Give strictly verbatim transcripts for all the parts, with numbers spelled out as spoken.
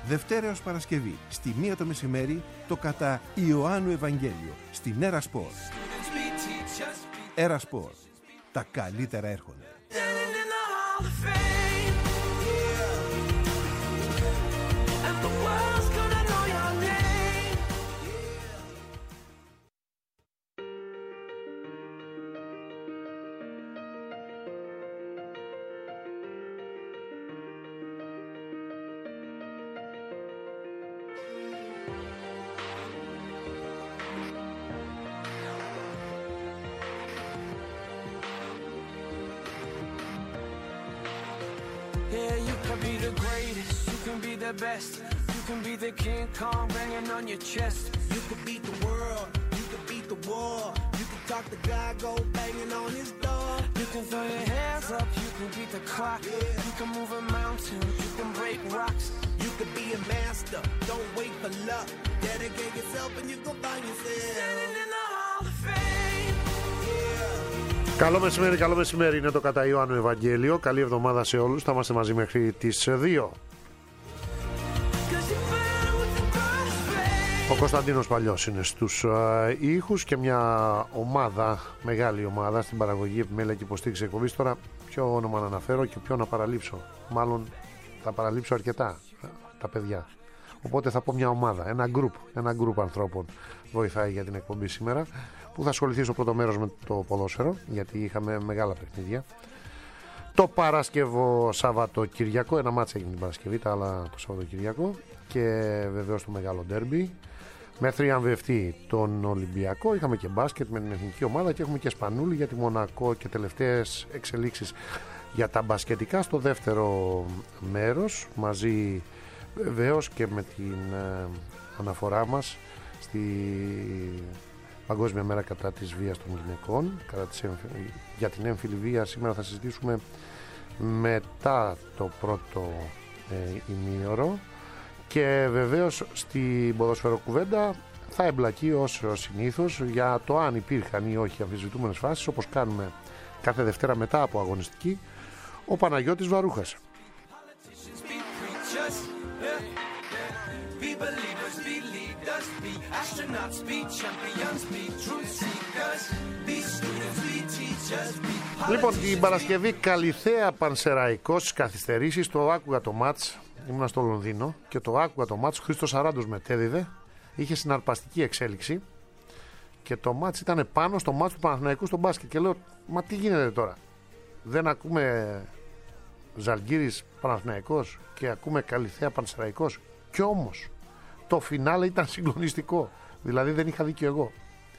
Δευτέρα έως Παρασκευή, στη μία το μεσημέρι, το κατά Ιωάννου Ευαγγέλιο, στην Έρα Σπορ. Έρα Σπορ. Τα καλύτερα έρχονται. Yeah, you can be the greatest, you can be the best. You can be the King Kong banging on your chest. You can beat the world, you can beat the war. You can talk to God, go banging on his door. You can throw your hands up, you can beat the clock. Yeah. You can move a mountain, you can break rocks. You can be a master, don't wait for luck. Dedicate yourself and you go find yourself. Standing in the Hall of Fame. Καλό μεσημέρι, καλό μεσημέρι. Είναι το κατά Ιωάννου Ευαγγέλιο. Καλή εβδομάδα σε όλους. Θα είμαστε μαζί μέχρι τις δύο. Ο Κωνσταντίνος Παλιός είναι στους uh, ήχους και μια ομάδα, μεγάλη ομάδα στην παραγωγή, επιμέλεια και υποστήριξη εκπομπής. Τώρα ποιο όνομα να αναφέρω και ποιο να παραλείψω. Μάλλον θα παραλείψω αρκετά τα παιδιά. Οπότε θα πω μια ομάδα, ένα γκρουπ, ένα γκρουπ ανθρώπων βοηθάει για την εκπομπή σήμερα, που θα ασχοληθεί στο πρώτο μέρος με το ποδόσφαιρο, γιατί είχαμε μεγάλα παιχνίδια. Το Παρασκευό Σαββατοκυριακό, ένα μάτς έγινε την Παρασκευή, τα άλλα το Σαββατοκυριακό, και βεβαίως το μεγάλο ντέρμπι με θριαμβευτή τον Ολυμπιακό. Είχαμε και μπάσκετ με την εθνική ομάδα και έχουμε και σπανούλι για τη Μονακό και τελευταίες εξελίξεις για τα μπασκετικά στο δεύτερο μέρος, μαζί βεβαίως και με την ε, αναφορά μας στη Παγκόσμια Μέρα κατά της βίας των γυναικών, κατά της, για την έμφυλη βία. Σήμερα θα συζητήσουμε μετά το πρώτο ε, ημίωρο, και βεβαίως στην ποδοσφαιροκουβέντα θα εμπλακεί ως συνήθως για το αν υπήρχαν ή όχι αμφισβητούμενες φάσεις, όπως κάνουμε κάθε Δευτέρα μετά από αγωνιστική, ο Παναγιώτης Βαρούχας. Λοιπόν, την Παρασκευή Καλιθέα Πανσεραϊκός στις καθυστερήσεις. Το άκουγα το μάτς, ήμουν στο Λονδίνο και το άκουγα το μάτς. Χρήστος Αράντος μετέδιδε, είχε συναρπαστική εξέλιξη και το μάτς ήταν πάνω στο μάτς του Παναθηναϊκού στο μπάσκετ. Και λέω, μα τι γίνεται τώρα, δεν ακούμε Ζαλγκίρις Παναθηναϊκός και ακούμε Καλιθέα Πανσεραϊκός? Κι όμως το φινάλε ήταν συγκλονιστικό. Δηλαδή δεν είχα δίκιο εγώ,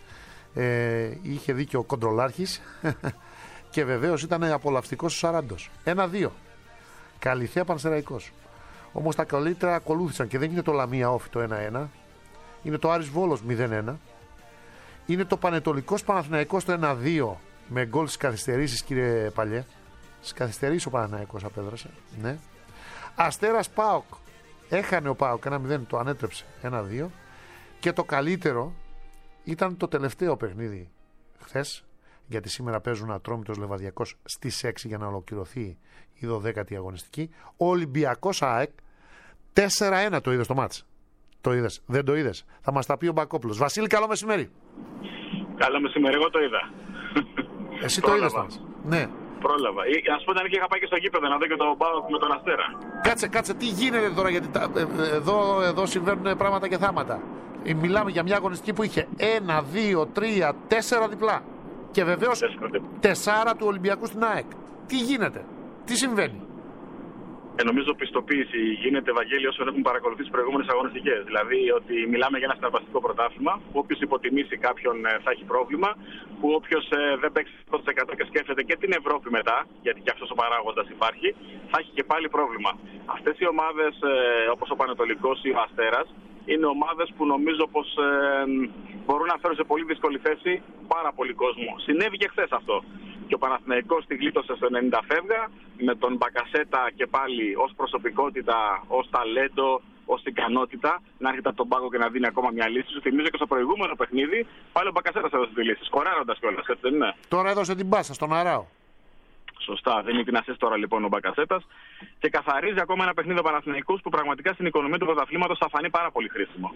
ε, είχε δίκιο ο Κοντρολάρχης και βεβαίως ήταν απολαυστικός ο Σαράντος. Ένα-δύο Καλιθέα Πανσεραϊκός. Όμως τα καλύτερα ακολούθησαν και δεν είναι το Λαμία Όφη το ένα-ένα, είναι το Άρης Βόλος μηδέν ένα, είναι το Πανετολικός Παναθηναϊκός το ένα-δύο με γκολ στις καθυστερήσεις, κύριε Παλιέ. Στις καθυστερήσεις ο Παναθηναϊκός απέδρασε, ναι. Αστέρας ΠΑΟΚ, έχανε ο ΠΑΟΚ ένα μηδέν, το ανέτρεψε ένα-δύο. Και το καλύτερο ήταν το τελευταίο παιχνίδι χθες, γιατί σήμερα παίζουν Ατρόμητος Λεβαδιακός στις έξι για να ολοκληρωθεί η δωδέκατη αγωνιστική. Ο Ολυμπιακός ΑΕΚ τέσσερα ένα, το είδες το μάτς? Το είδες? Δεν το είδες? Θα μας τα πει ο Μπακόπουλος. Βασίλη, καλό μεσημέρι. Καλό μεσημέρι, εγώ το είδα. Εσύ το είδες το μάτς? Ναι. Πρόλαβα. Α πούμε, αν είχα πάει και στο γήπεδο να δω και τον ΠΑΟΚ με τον Αστέρα. Κάτσε, κάτσε, τι γίνεται τώρα, γιατί τα, εδώ, εδώ συμβαίνουν πράγματα και θάματα. Μιλάμε για μια αγωνιστική που είχε ένα, δύο, τρία, τέσσερα διπλά. Και βεβαίως τεσσάρα του Ολυμπιακού στην ΑΕΚ. Τι γίνεται, τι συμβαίνει? Ε, νομίζω πιστοποίηση γίνεται, Βαγγέλη, όσο έχουν παρακολουθήσει τις προηγούμενες αγωνιστικές. Δηλαδή ότι μιλάμε για ένα συναρπαστικό πρωτάθλημα, που όποιος υποτιμήσει κάποιον ε, θα έχει πρόβλημα, που όποιος ε, δεν παίξει εκατό τοις εκατό και σκέφτεται και την Ευρώπη μετά, γιατί και αυτός ο παράγοντας υπάρχει, θα έχει και πάλι πρόβλημα. Αυτές οι ομάδες, ε, όπως ο Πανετολικός ή ο Αστέρας, είναι ομάδες που νομίζω πως ε, μπορούν να φέρουν σε πολύ δύσκολη θέση πάρα πολύ κόσμο. Συνέβη και χθες αυτό. Και ο Παναθηναϊκός τη γλίτωσε στο ενενήντα φεύγα, με τον Μπακασέτα και πάλι ως προσωπικότητα, ως ταλέντο, ως ικανότητα να έρχεται από τον πάγκο και να δίνει ακόμα μια λύση. Σου θυμίζω και στο προηγούμενο παιχνίδι πάλι ο Μπακασέτας έδωσε τη λύση, σκοράροντας κιόλας, έτσι δεν είναι? Τώρα έδωσε την πάσα στον Αράο. Σωστά. Δίνει την ασίστ τώρα λοιπόν ο Μπακασέτας και καθαρίζει ακόμα ένα παιχνίδι ο Παναθηναϊκός που πραγματικά στην οικονομία του πρωταθλήματος θα φανεί πάρα πολύ χρήσιμο.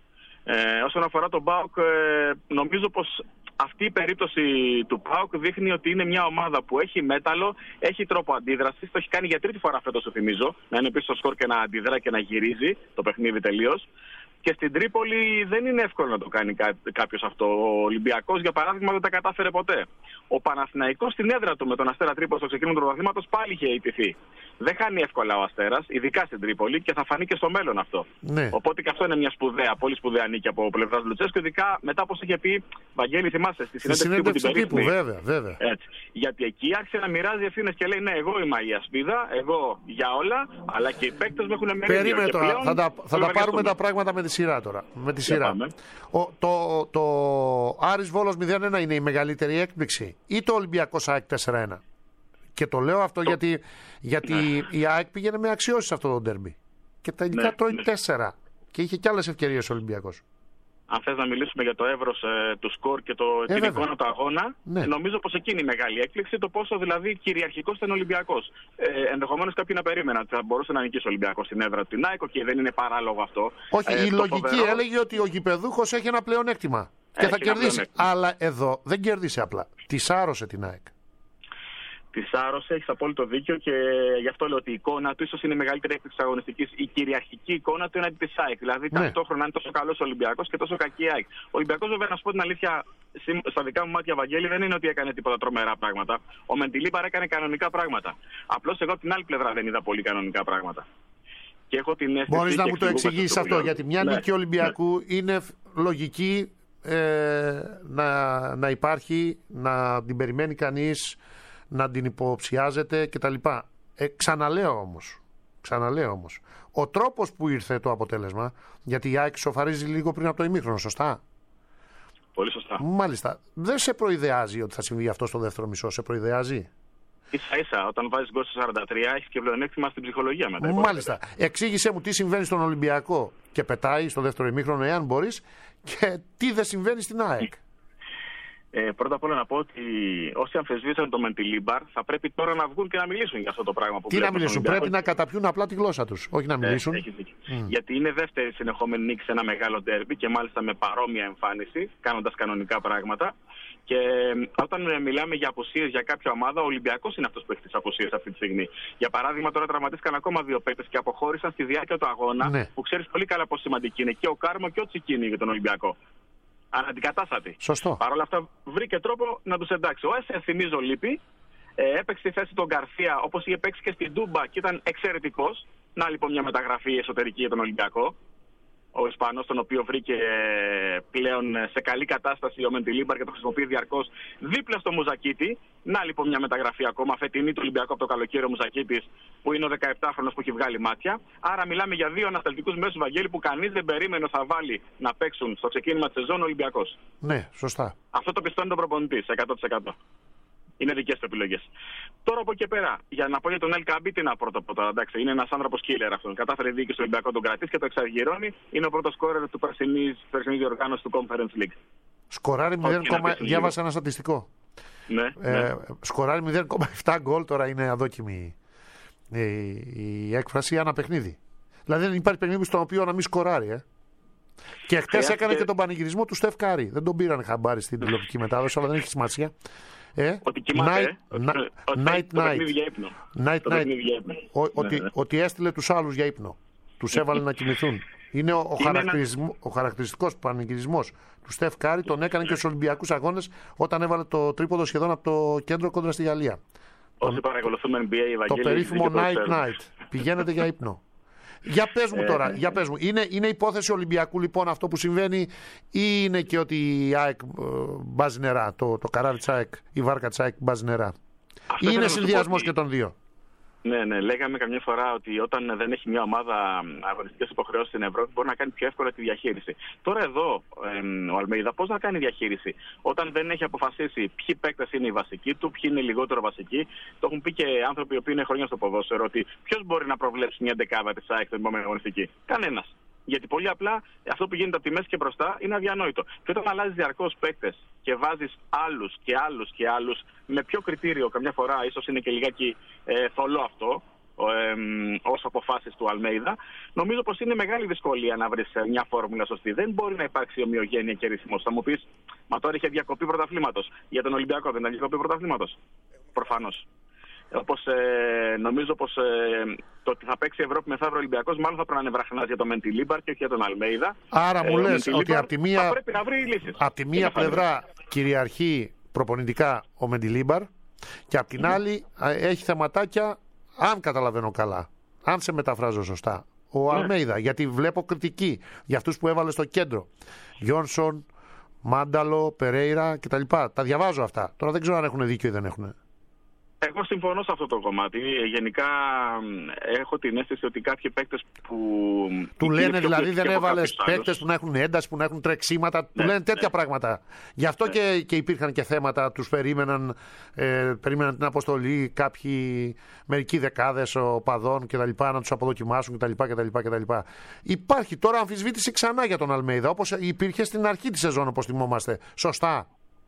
Ε, όσον αφορά τον ΠΑΟΚ, ε, νομίζω πως αυτή η περίπτωση του ΠΑΟΚ δείχνει ότι είναι μια ομάδα που έχει μέταλλο, έχει τρόπο αντίδρασης. Το έχει κάνει για τρίτη φορά φέτος, το θυμίζω, να είναι πίσω στο σκορ και να αντιδρά και να γυρίζει το παιχνίδι τελείως. Και στην Τρίπολη δεν είναι εύκολο να το κάνει κάποιος αυτό. Ο Ολυμπιακός, για παράδειγμα, δεν τα κατάφερε ποτέ. Ο Παναθηναϊκός στην έδρα του με τον Αστέρα Τρίπολη στο ξεκίνημα του πρωταθλήματος πάλι είχε ιτηθεί. Δεν χάνει εύκολα ο Αστέρας, ειδικά στην Τρίπολη, και θα φανεί και στο μέλλον αυτό. Ναι. Οπότε και αυτό είναι μια σπουδαία, πολύ σπουδαία νίκη από πλευράς Λουτσέσκου, ειδικά μετά όπως είχε πει, Βαγγέλη, θυμάσαι, στη συνέντευξη που την περίφημη. Βέβαια, βέβαια. Έτσι. Γιατί εκεί άρχισε να μοιράζει ευθύνες και λέει: ναι, εγώ είμαι η ασπίδα, εγώ για όλα, αλλά και οι παίκτες μου έχουν μερίδιο. Περίμενε τώρα, πλέον, θα τα, θα τα πάρουμε τα πράγματα με τη σειρά τώρα. Με τη σειρά. Ο, το, το Άρης Βόλος μηδέν ένα είναι η μεγαλύτερη έκπληξη ή το Ολυμπιακός ΑΕΚ τέσσερα ένα? Και το λέω αυτό το... γιατί, γιατί ναι. η ΑΕΚ πήγαινε με αξιώσεις σε αυτό το ντέρμπι. Και τελικά ναι, τρώει ναι. τέσσερα. Και είχε και άλλες ευκαιρίες ο Ολυμπιακός. Αν θες να μιλήσουμε για το εύρος ε, του σκορ και το, ε, την εικόνα του αγώνα, ναι. νομίζω πως εκείνη η μεγάλη έκπληξη, το πόσο δηλαδή κυριαρχικός ήταν ο Ολυμπιακός. Ε, ενδεχομένως κάποιοι να περίμεναν ότι θα μπορούσε να νικήσει ο Ολυμπιακός στην έδρα του την ΑΕΚ, και δεν είναι παράλογο αυτό. Όχι, ε, η λογική φοβερό... έλεγε ότι ο γηπεδούχος έχει ένα πλεονέκτημα και θα κερδίσει. Αλλά εδώ δεν κέρδισε απλά. Τη σάρωσε την ΑΕΚ. Τη σάρωσε, έχει απόλυτο δίκιο, και γι' αυτό λέω ότι η εικόνα του ίσως είναι η μεγαλύτερη έκπληξη της αγωνιστικής. Η κυριαρχική εικόνα του έναντι της ΑΕΚ. Δηλαδή ναι. ταυτόχρονα είναι τόσο καλός ο Ολυμπιακός και τόσο κακή η ΑΕΚ. Ο Ολυμπιακός, βέβαια, να σου πω την αλήθεια, στα δικά μου μάτια, Βαγγέλη, δεν είναι ότι έκανε τίποτα τρομερά πράγματα. Ο Μεντιλίμπαρ έκανε κανονικά πράγματα. Απλώς εγώ από την άλλη πλευρά δεν είδα πολύ κανονικά πράγματα. Και έχω την αίσθηση. Μπορείς να μου το εξηγήσεις αυτό? Γιατί μια ναι. νίκη Ολυμπιακού ναι. είναι λογική ε, να, να υπάρχει, να την περιμένει κανείς, να την υποψιάζεται κτλ. Ε, ξαναλέω όμως, ξαναλέω όμως, ο τρόπος που ήρθε το αποτέλεσμα, γιατί η ΑΕΚ σοφαρίζει λίγο πριν από το ημίχρονο, σωστά? Πολύ σωστά. Μάλιστα. Δεν σε προειδεάζει ότι θα συμβεί αυτό στο δεύτερο μισό? Σε προειδεάζει? Ίσα ίσα, όταν βάζεις γκολ στο σαράντα τρία έχεις και πλεονέκτημα στην ψυχολογία μετά. Μάλιστα. Εξήγησέ μου τι συμβαίνει στον Ολυμπιακό και πετάει στο δεύτερο ημίχρονο, εάν μπορείς, και τι δεν συμβαίνει στην ΑΕΚ. Ε, πρώτα απ' όλα να πω ότι όσοι αμφισβήτησαν το Μεντιλίμπαρ θα πρέπει τώρα να βγουν και να μιλήσουν για αυτό το πράγμα που Τι να μιλήσουν, πρέπει να καταπιούν απλά τη γλώσσα τους, όχι να μιλήσουν. Ε, mm. Γιατί είναι δεύτερη συνεχόμενη νίκη σε ένα μεγάλο ντέρμπι και μάλιστα με παρόμοια εμφάνιση, κάνοντας κανονικά πράγματα. Και όταν μιλάμε για απουσίες για κάποια ομάδα, ο Ολυμπιακός είναι αυτός που έχει τις απουσίες αυτή τη στιγμή. Για παράδειγμα, τώρα τραυματίστηκαν ακόμα δύο παίκτες και αποχώρησαν στη διάρκεια του αγώνα, ναι. που ξέρεις πολύ καλά πόσο σημαντική είναι και ο Κάρμο και ο Τσικίνη για τον Ολυμπιακό. Αναντικατάστατη. Σωστό. Παρ' όλα αυτά βρήκε τρόπο να τους εντάξει. Ο Έσε, θυμίζω, λείπει. Ε, έπαιξε τη θέση τον Γκαρσία όπως είχε παίξει και στην Τούμπα και ήταν εξαιρετικός. Να λοιπόν μια μεταγραφή εσωτερική για τον Ολυμπιακό. Ο Ισπανός, τον οποίο βρήκε πλέον σε καλή κατάσταση ο Μεντιλίμπαρ και το χρησιμοποιεί διαρκώς δίπλα στο Μουζακίτη. Να λοιπόν μια μεταγραφή ακόμα φετινή του Ολυμπιακού από το καλοκαίρι, ο Μουζακίτης, που είναι ο δεκαεπτάχρονος που έχει βγάλει μάτια. Άρα μιλάμε για δύο ανασταλτικούς μέσους, Βαγγέλη, που κανείς δεν περίμενε θα βάλει να παίξουν στο ξεκίνημα της σεζόν ο Ολυμπιακός. Ναι, σωστά. Αυτό το πιστώνει τον προπονητή εκατό τοις εκατό. Είναι δικές του επιλογές. Τώρα από εκεί πέρα, για να πω για τον Ελ Καμπί, τι να πρώτα από τώρα. Εντάξει, είναι ένας άνθρωπος killer αυτόν. Κατάφερε η διοίκηση του Ολυμπιακού τον κρατήσει και το εξαργυρώνει. Είναι ο πρώτος σκόρερ του περσινής διοργάνωσης του Conference League. Σκοράρει μηδέν, διάβασα ένα στατιστικό. Ναι, ε, ναι. Σκοράρει μηδέν κόμμα επτά γκολ, τώρα είναι αδόκιμη η, η έκφραση, ανά παιχνίδι. Δηλαδή δεν υπάρχει παιχνίδι στο οποίο να μην σκοράρει. Ε. Και χτες έκανε και τον πανηγυρισμό του Στεφ Κάρι. Δεν τον πήραν χαμπάρι στην τηλεοπτική μετάδοση, αλλά δεν έχει σημασία. Ε, ότι κοιμάται, night, night, night, ότι έστειλε τους άλλους για ύπνο. Τους έβαλε να κοιμηθούν. Είναι ο, ο, χαρακτηρισμό, ένα... ο χαρακτηριστικός πανηγυρισμός του Στεφ Κάρι, τον έκανε και στους Ολυμπιακούς Αγώνες όταν έβαλε το τρίποδο σχεδόν από το κέντρο κόντρα στη Γαλλία. Όσοι παρακολουθούμε N B A, Ευαγγέλη, το περίφημο night night. Πηγαίνετε για ύπνο. Για πες μου τώρα, για πες μου. Είναι, είναι υπόθεση Ολυμπιακού λοιπόν αυτό που συμβαίνει, ή είναι και ότι η ΑΕΚ μπάζει νερά, το, το καράβι της ΑΕΚ, η βάρκα της ΑΕΚ μπάζει νερά? Ή είναι συνδυασμός ότι... και των δύο? Ναι, ναι. Λέγαμε καμιά φορά ότι όταν δεν έχει μια ομάδα αγωνιστικές υποχρεώσεις στην Ευρώπη μπορεί να κάνει πιο εύκολα τη διαχείριση. Τώρα εδώ ε, ο Αλμέιδα πώς να κάνει διαχείριση όταν δεν έχει αποφασίσει ποιοι παίκτες είναι οι βασικοί του, ποιοι είναι λιγότερο βασικοί? Το έχουν πει και άνθρωποι οι οποίοι είναι χρόνια στο ποδόσφαιρο ότι ποιος μπορεί να προβλέψει μια δεκάδα της ΑΕΚ στην επόμενη αγωνιστική? Κανένας. Γιατί πολύ απλά αυτό που γίνεται από τη μέση και μπροστά είναι αδιανόητο. Και όταν αλλάζει διαρκώς παίκτες και βάζεις άλλους και άλλους και άλλους, με ποιο κριτήριο, καμιά φορά ίσως είναι και λιγάκι ε, θολό αυτό, ε, ως αποφάσεις του Αλμέιδα, νομίζω πως είναι μεγάλη δυσκολία να βρεις μια φόρμουλα σωστή. Δεν μπορεί να υπάρξει ομοιογένεια και ρυθμός. Θα μου πεις, μα τώρα είχε διακοπή πρωταθλήματος. Για τον Ολυμπιακό δεν ήταν διακοπή πρωταθλήματος. Προφανώς. Όπως ε, νομίζω πως ε, το ότι θα παίξει η Ευρώπη μεθαύριο Ολυμπιακός, μάλλον θα πρέπει να είναι βραχνάς για τον Μεντιλίμπαρ και όχι για τον Αλμέιδα. Άρα μου ε, λες ότι από τη μία, πρέπει να βρει λύσεις. Από τη μία πλευρά κυριαρχεί προπονητικά ο Μεντιλίμπαρ και από την mm-hmm. άλλη έχει θεματάκια, αν καταλαβαίνω καλά, αν σε μεταφράζω σωστά, ο mm-hmm. Αλμέιδα. Γιατί βλέπω κριτική για αυτούς που έβαλε στο κέντρο. Γιόνσον, Μάνταλο, Περέιρα κτλ. Τα διαβάζω αυτά. Τώρα δεν ξέρω αν έχουν δίκιο ή δεν έχουν. Εγώ συμφωνώ σε αυτό το κομμάτι. Γενικά έχω την αίσθηση ότι κάποιοι παίκτες που... Του λένε δηλαδή δεν έβαλες παίκτες που να έχουν ένταση, που να έχουν τρεξίματα. Ναι, του λένε τέτοια ναι. πράγματα. Γι' αυτό ναι. και, και υπήρχαν και θέματα. Τους περίμεναν, ε, περίμεναν την αποστολή κάποιοι, μερικοί δεκάδες οπαδών κτλ. Να τους αποδοκιμάσουν κτλ. κτλ, κτλ. Υπάρχει τώρα αμφισβήτηση ξανά για τον Αλμέιδα, όπως υπήρχε στην αρχή της σεζόν, όπως θυμόμαστε. Σωστά.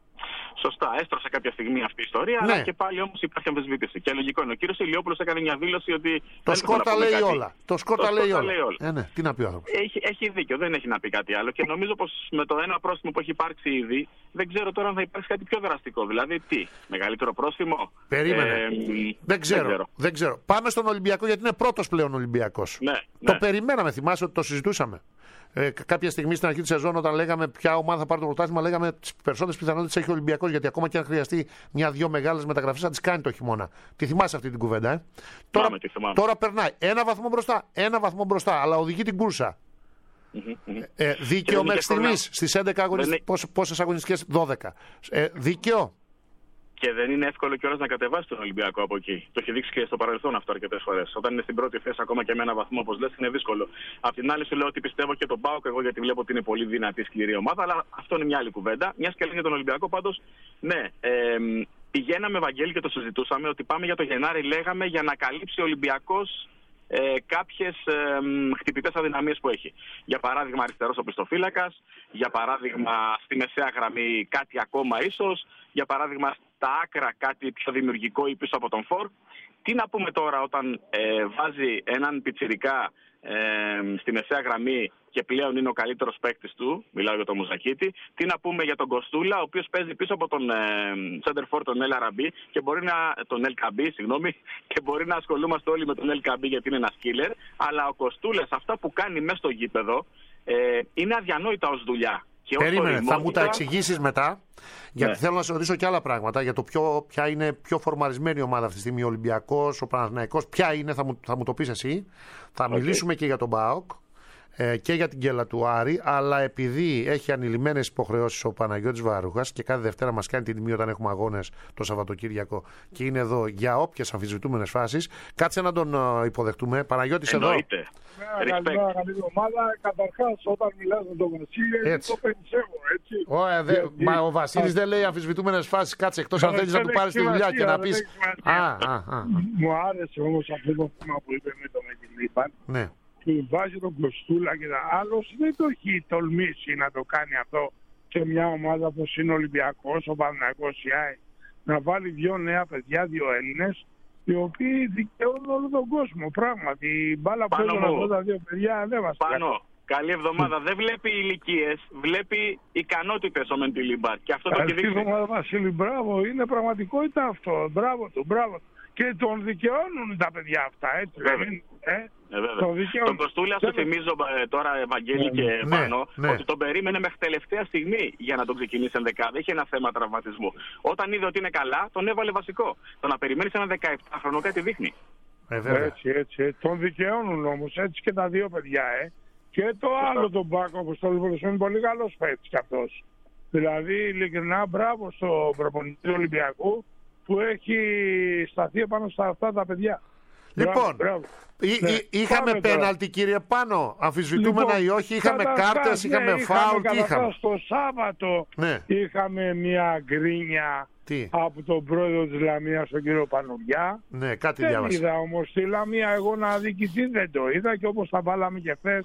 Σωστά, έστρωσε κάποια στιγμή αυτή η ιστορία, ναι. αλλά και πάλι όμως υπάρχει αμφισβήτηση. Και λογικό είναι. Ο κύριος Ηλιόπουλος έκανε μια δήλωση ότι. Το σκορ τα λέει όλα. Το σκορ τα λέει όλα. Ε, ναι. Τι να πει ο άνθρωπος. Έχει, έχει δίκιο, δεν έχει να πει κάτι άλλο. Και νομίζω πως με το ένα πρόστιμο που έχει υπάρξει ήδη, δεν ξέρω τώρα αν θα υπάρξει κάτι πιο δραστικό. Δηλαδή, τι, μεγαλύτερο πρόστιμο. Περίμενε. Ε, δεν, ξέρω, δεν, ξέρω. δεν ξέρω. Πάμε στον Ολυμπιακό, γιατί είναι πρώτος πλέον Ολυμπιακός. Ναι, το ναι. περιμέναμε, θυμάσαι ότι το συζητούσαμε. Ε, κάποια στιγμή στην αρχή τη σεζόν, όταν λέγαμε ποια ομάδα θα πάρει το πρωτάθλημα, λέγαμε τις περισσότερες πιθανότητες έχει ο Ολυμπιακός. Γιατί ακόμα και αν χρειαστεί μια-δυο μεγάλες μεταγραφές, θα τις κάνει το χειμώνα. Τη θυμάσαι αυτή την κουβέντα, ε? Τώρα, τώρα περνάει ένα βαθμό μπροστά, ένα βαθμό μπροστά, αλλά οδηγεί την κούρσα. Mm-hmm. Ε, δίκαιο μέχρι στιγμής στις έντεκα αγωνιστικές. Είναι... Πόσες αγωνιστικές, δώδεκα. Ε, δίκαιο. Και δεν είναι εύκολο κιόλας να κατεβάσει τον Ολυμπιακό από εκεί. Το έχει δείξει και στο παρελθόν αυτό αρκετές φορές. Όταν είναι στην πρώτη θέση, ακόμα και με ένα βαθμό, όπως λες, είναι δύσκολο. Απ' την άλλη, σου λέω ότι πιστεύω και τον ΠΑΟΚ, εγώ γιατί βλέπω ότι είναι πολύ δυνατή, σκληρή ομάδα, αλλά αυτό είναι μια άλλη κουβέντα. Μια και για τον Ολυμπιακό, πάντως, ναι. Ε, πηγαίναμε, Βαγγέλη, και το συζητούσαμε ότι πάμε για το Γενάρη, λέγαμε, για να καλύψει ο Ολυμπιακός ε, κάποιες ε, χτυπητές αδυναμίες που έχει. Για παράδειγμα, αριστερός οπισθοφύλακας, για παράδειγμα, στη μεσαία γραμμή κάτι ακόμα ίσως, για παράδειγμα, στα άκρα κάτι πιο δημιουργικό ή πίσω από τον φορ. Τι να πούμε τώρα όταν ε, βάζει έναν πιτσιρικά ε, στη μεσαία γραμμή και πλέον είναι ο καλύτερος παίκτης του, μιλάω για τον Μουζακίτη. Τι να πούμε για τον Κοστούλα, ο οποίος παίζει πίσω από τον center for τον Ελ Αραμπί και μπορεί να, τον Ελ Καμπί, συγγνώμη, και μπορεί να ασχολούμαστε όλοι με τον Ελ Καμπί γιατί είναι ένας killer. Αλλά ο Κοστούλας, αυτά που κάνει μέσα στο γήπεδο, ε, είναι αδιανόητα ως δουλειά. Και περίμενε, θα μου τα εξηγήσεις μετά, γιατί ναι. θέλω να σε ρωτήσω και άλλα πράγματα για το ποιο, ποια είναι πιο φορμαρισμένη ομάδα αυτή τη στιγμή, ο Ολυμπιακός, ο Παναθηναϊκός, ποια είναι, θα μου, θα μου το πεις εσύ. Θα okay. μιλήσουμε και για τον ΠΑΟΚ ε, και για την γκέλα του Άρη, αλλά επειδή έχει ανηλυμένες υποχρεώσεις ο Παναγιώτης Βαρούχας και κάθε Δευτέρα μας κάνει την τιμή όταν έχουμε αγώνες το Σαββατοκύριακο και είναι εδώ για όποιες αμφισβητούμενες φάσεις, κάτσε να τον uh, υποδεχτούμε. Παναγιώτης εδώ. Εννοείται. Καλημέρα, καλή ομάδα. Καταρχάς, όταν μιλάς με τον Βασίλη, το περισσεύω, έτσι. Ωραία, δε, γιατί... Μα ο Βασίλης δεν λέει αμφισβητούμενες φάσεις. Κάτσε, εκτός αν θέλεις να του πάρεις τη δουλειά και να πεις. Α, α, α. Μου άρεσε όμως αυτό το θέμα που είπε με τον Μεντιλίμπαρ. Ναι. Του βάζει τον Κοστούλα και τα άλλος δεν το έχει τολμήσει να το κάνει αυτό σε μια ομάδα όπως είναι ο Ολυμπιακός, ο Παναθηναϊκός, η ΑΕΚ, να βάλει δύο νέα παιδιά, δύο Έλληνες, οι οποίοι δικαιώνουν όλο τον κόσμο. Πράγματι, η μπάλα που έδωσαν αυτά τα δύο παιδιά δεν μας Πάνω. Καλή εβδομάδα. Δεν βλέπει ηλικίες, βλέπει ικανότητες ο Μεντιλίμπαρ. Και αυτό Καλή το έχει δείξει. Καλή εβδομάδα, Βασίλη, μπράβο. Είναι πραγματικότητα αυτό. Μπράβο του, μπράβο. Και τον δικαιώνουν τα παιδιά αυτά, έτσι. Βέβαια. Ε? Ε, τον, τον Κοστούλα σου θυμίζω ε, τώρα, Ευαγγέλη, ναι, και ναι, πάνω, ναι. ότι τον περίμενε μέχρι τελευταία στιγμή για να τον ξεκινήσει ενδεκάδα. Είχε ένα θέμα τραυματισμού. Όταν είδε ότι είναι καλά, τον έβαλε βασικό. Το να περιμένει ένα δεκαεπτάχρονο κάτι δείχνει. Ε, έτσι, έτσι, έτσι. Τον δικαιώνουν όμως έτσι και τα δύο παιδιά, ε. Και το Φωστά. άλλο τον Πάκο, όπως το λέω, είναι πολύ καλός παίκτης κι αυτός. Δηλαδή, ειλικρινά, μπράβο στο προπονητή του Ολυμπιακού που έχει σταθεί πάνω στα αυτά τα παιδιά. Λοιπόν, μπράβο, Ή, ναι. ή, είχαμε πέναλτι, κύριε Πάνο, αμφισβητούμενα λοιπόν, ή όχι, είχαμε κάρτες, είχαμε ναι, φάουλ, τι είχαμε. Στο Σάββατο ναι. είχαμε μια γκρίνια τι? από τον πρόεδρο της Λαμίας, τον κύριο Πανουριά. Ναι, κάτι δεν διάβασα. είδα όμως στη Λαμία εγώ να αδικηθεί, δεν το είδα και όπως τα βάλαμε και χθες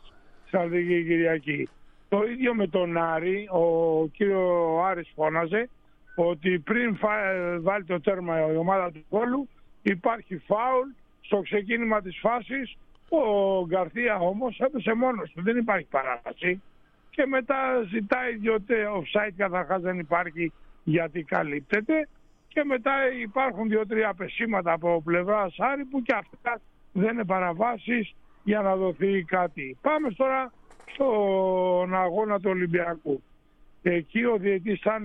στρατηγική Κυριακή. Το ίδιο με τον Άρη, ο κύριο Άρης φώναζε ότι πριν βάλει το τέρμα η ομάδα του Βόλου υπάρχει φάουλ στο ξεκίνημα της φάσης. Ο Γκαρθία όμως έπεσε μόνος του, δεν υπάρχει παράβαση. Και μετά ζητάει διότι offside καταρχάς δεν υπάρχει γιατί καλύπτεται. Και μετά υπάρχουν δύο-τρία πεσήματα από πλευρά Άρη που και αυτά δεν είναι παραβάσεις για να δοθεί κάτι. Πάμε τώρα στον αγώνα του Ολυμπιακού. Εκεί ο διαιτής ήταν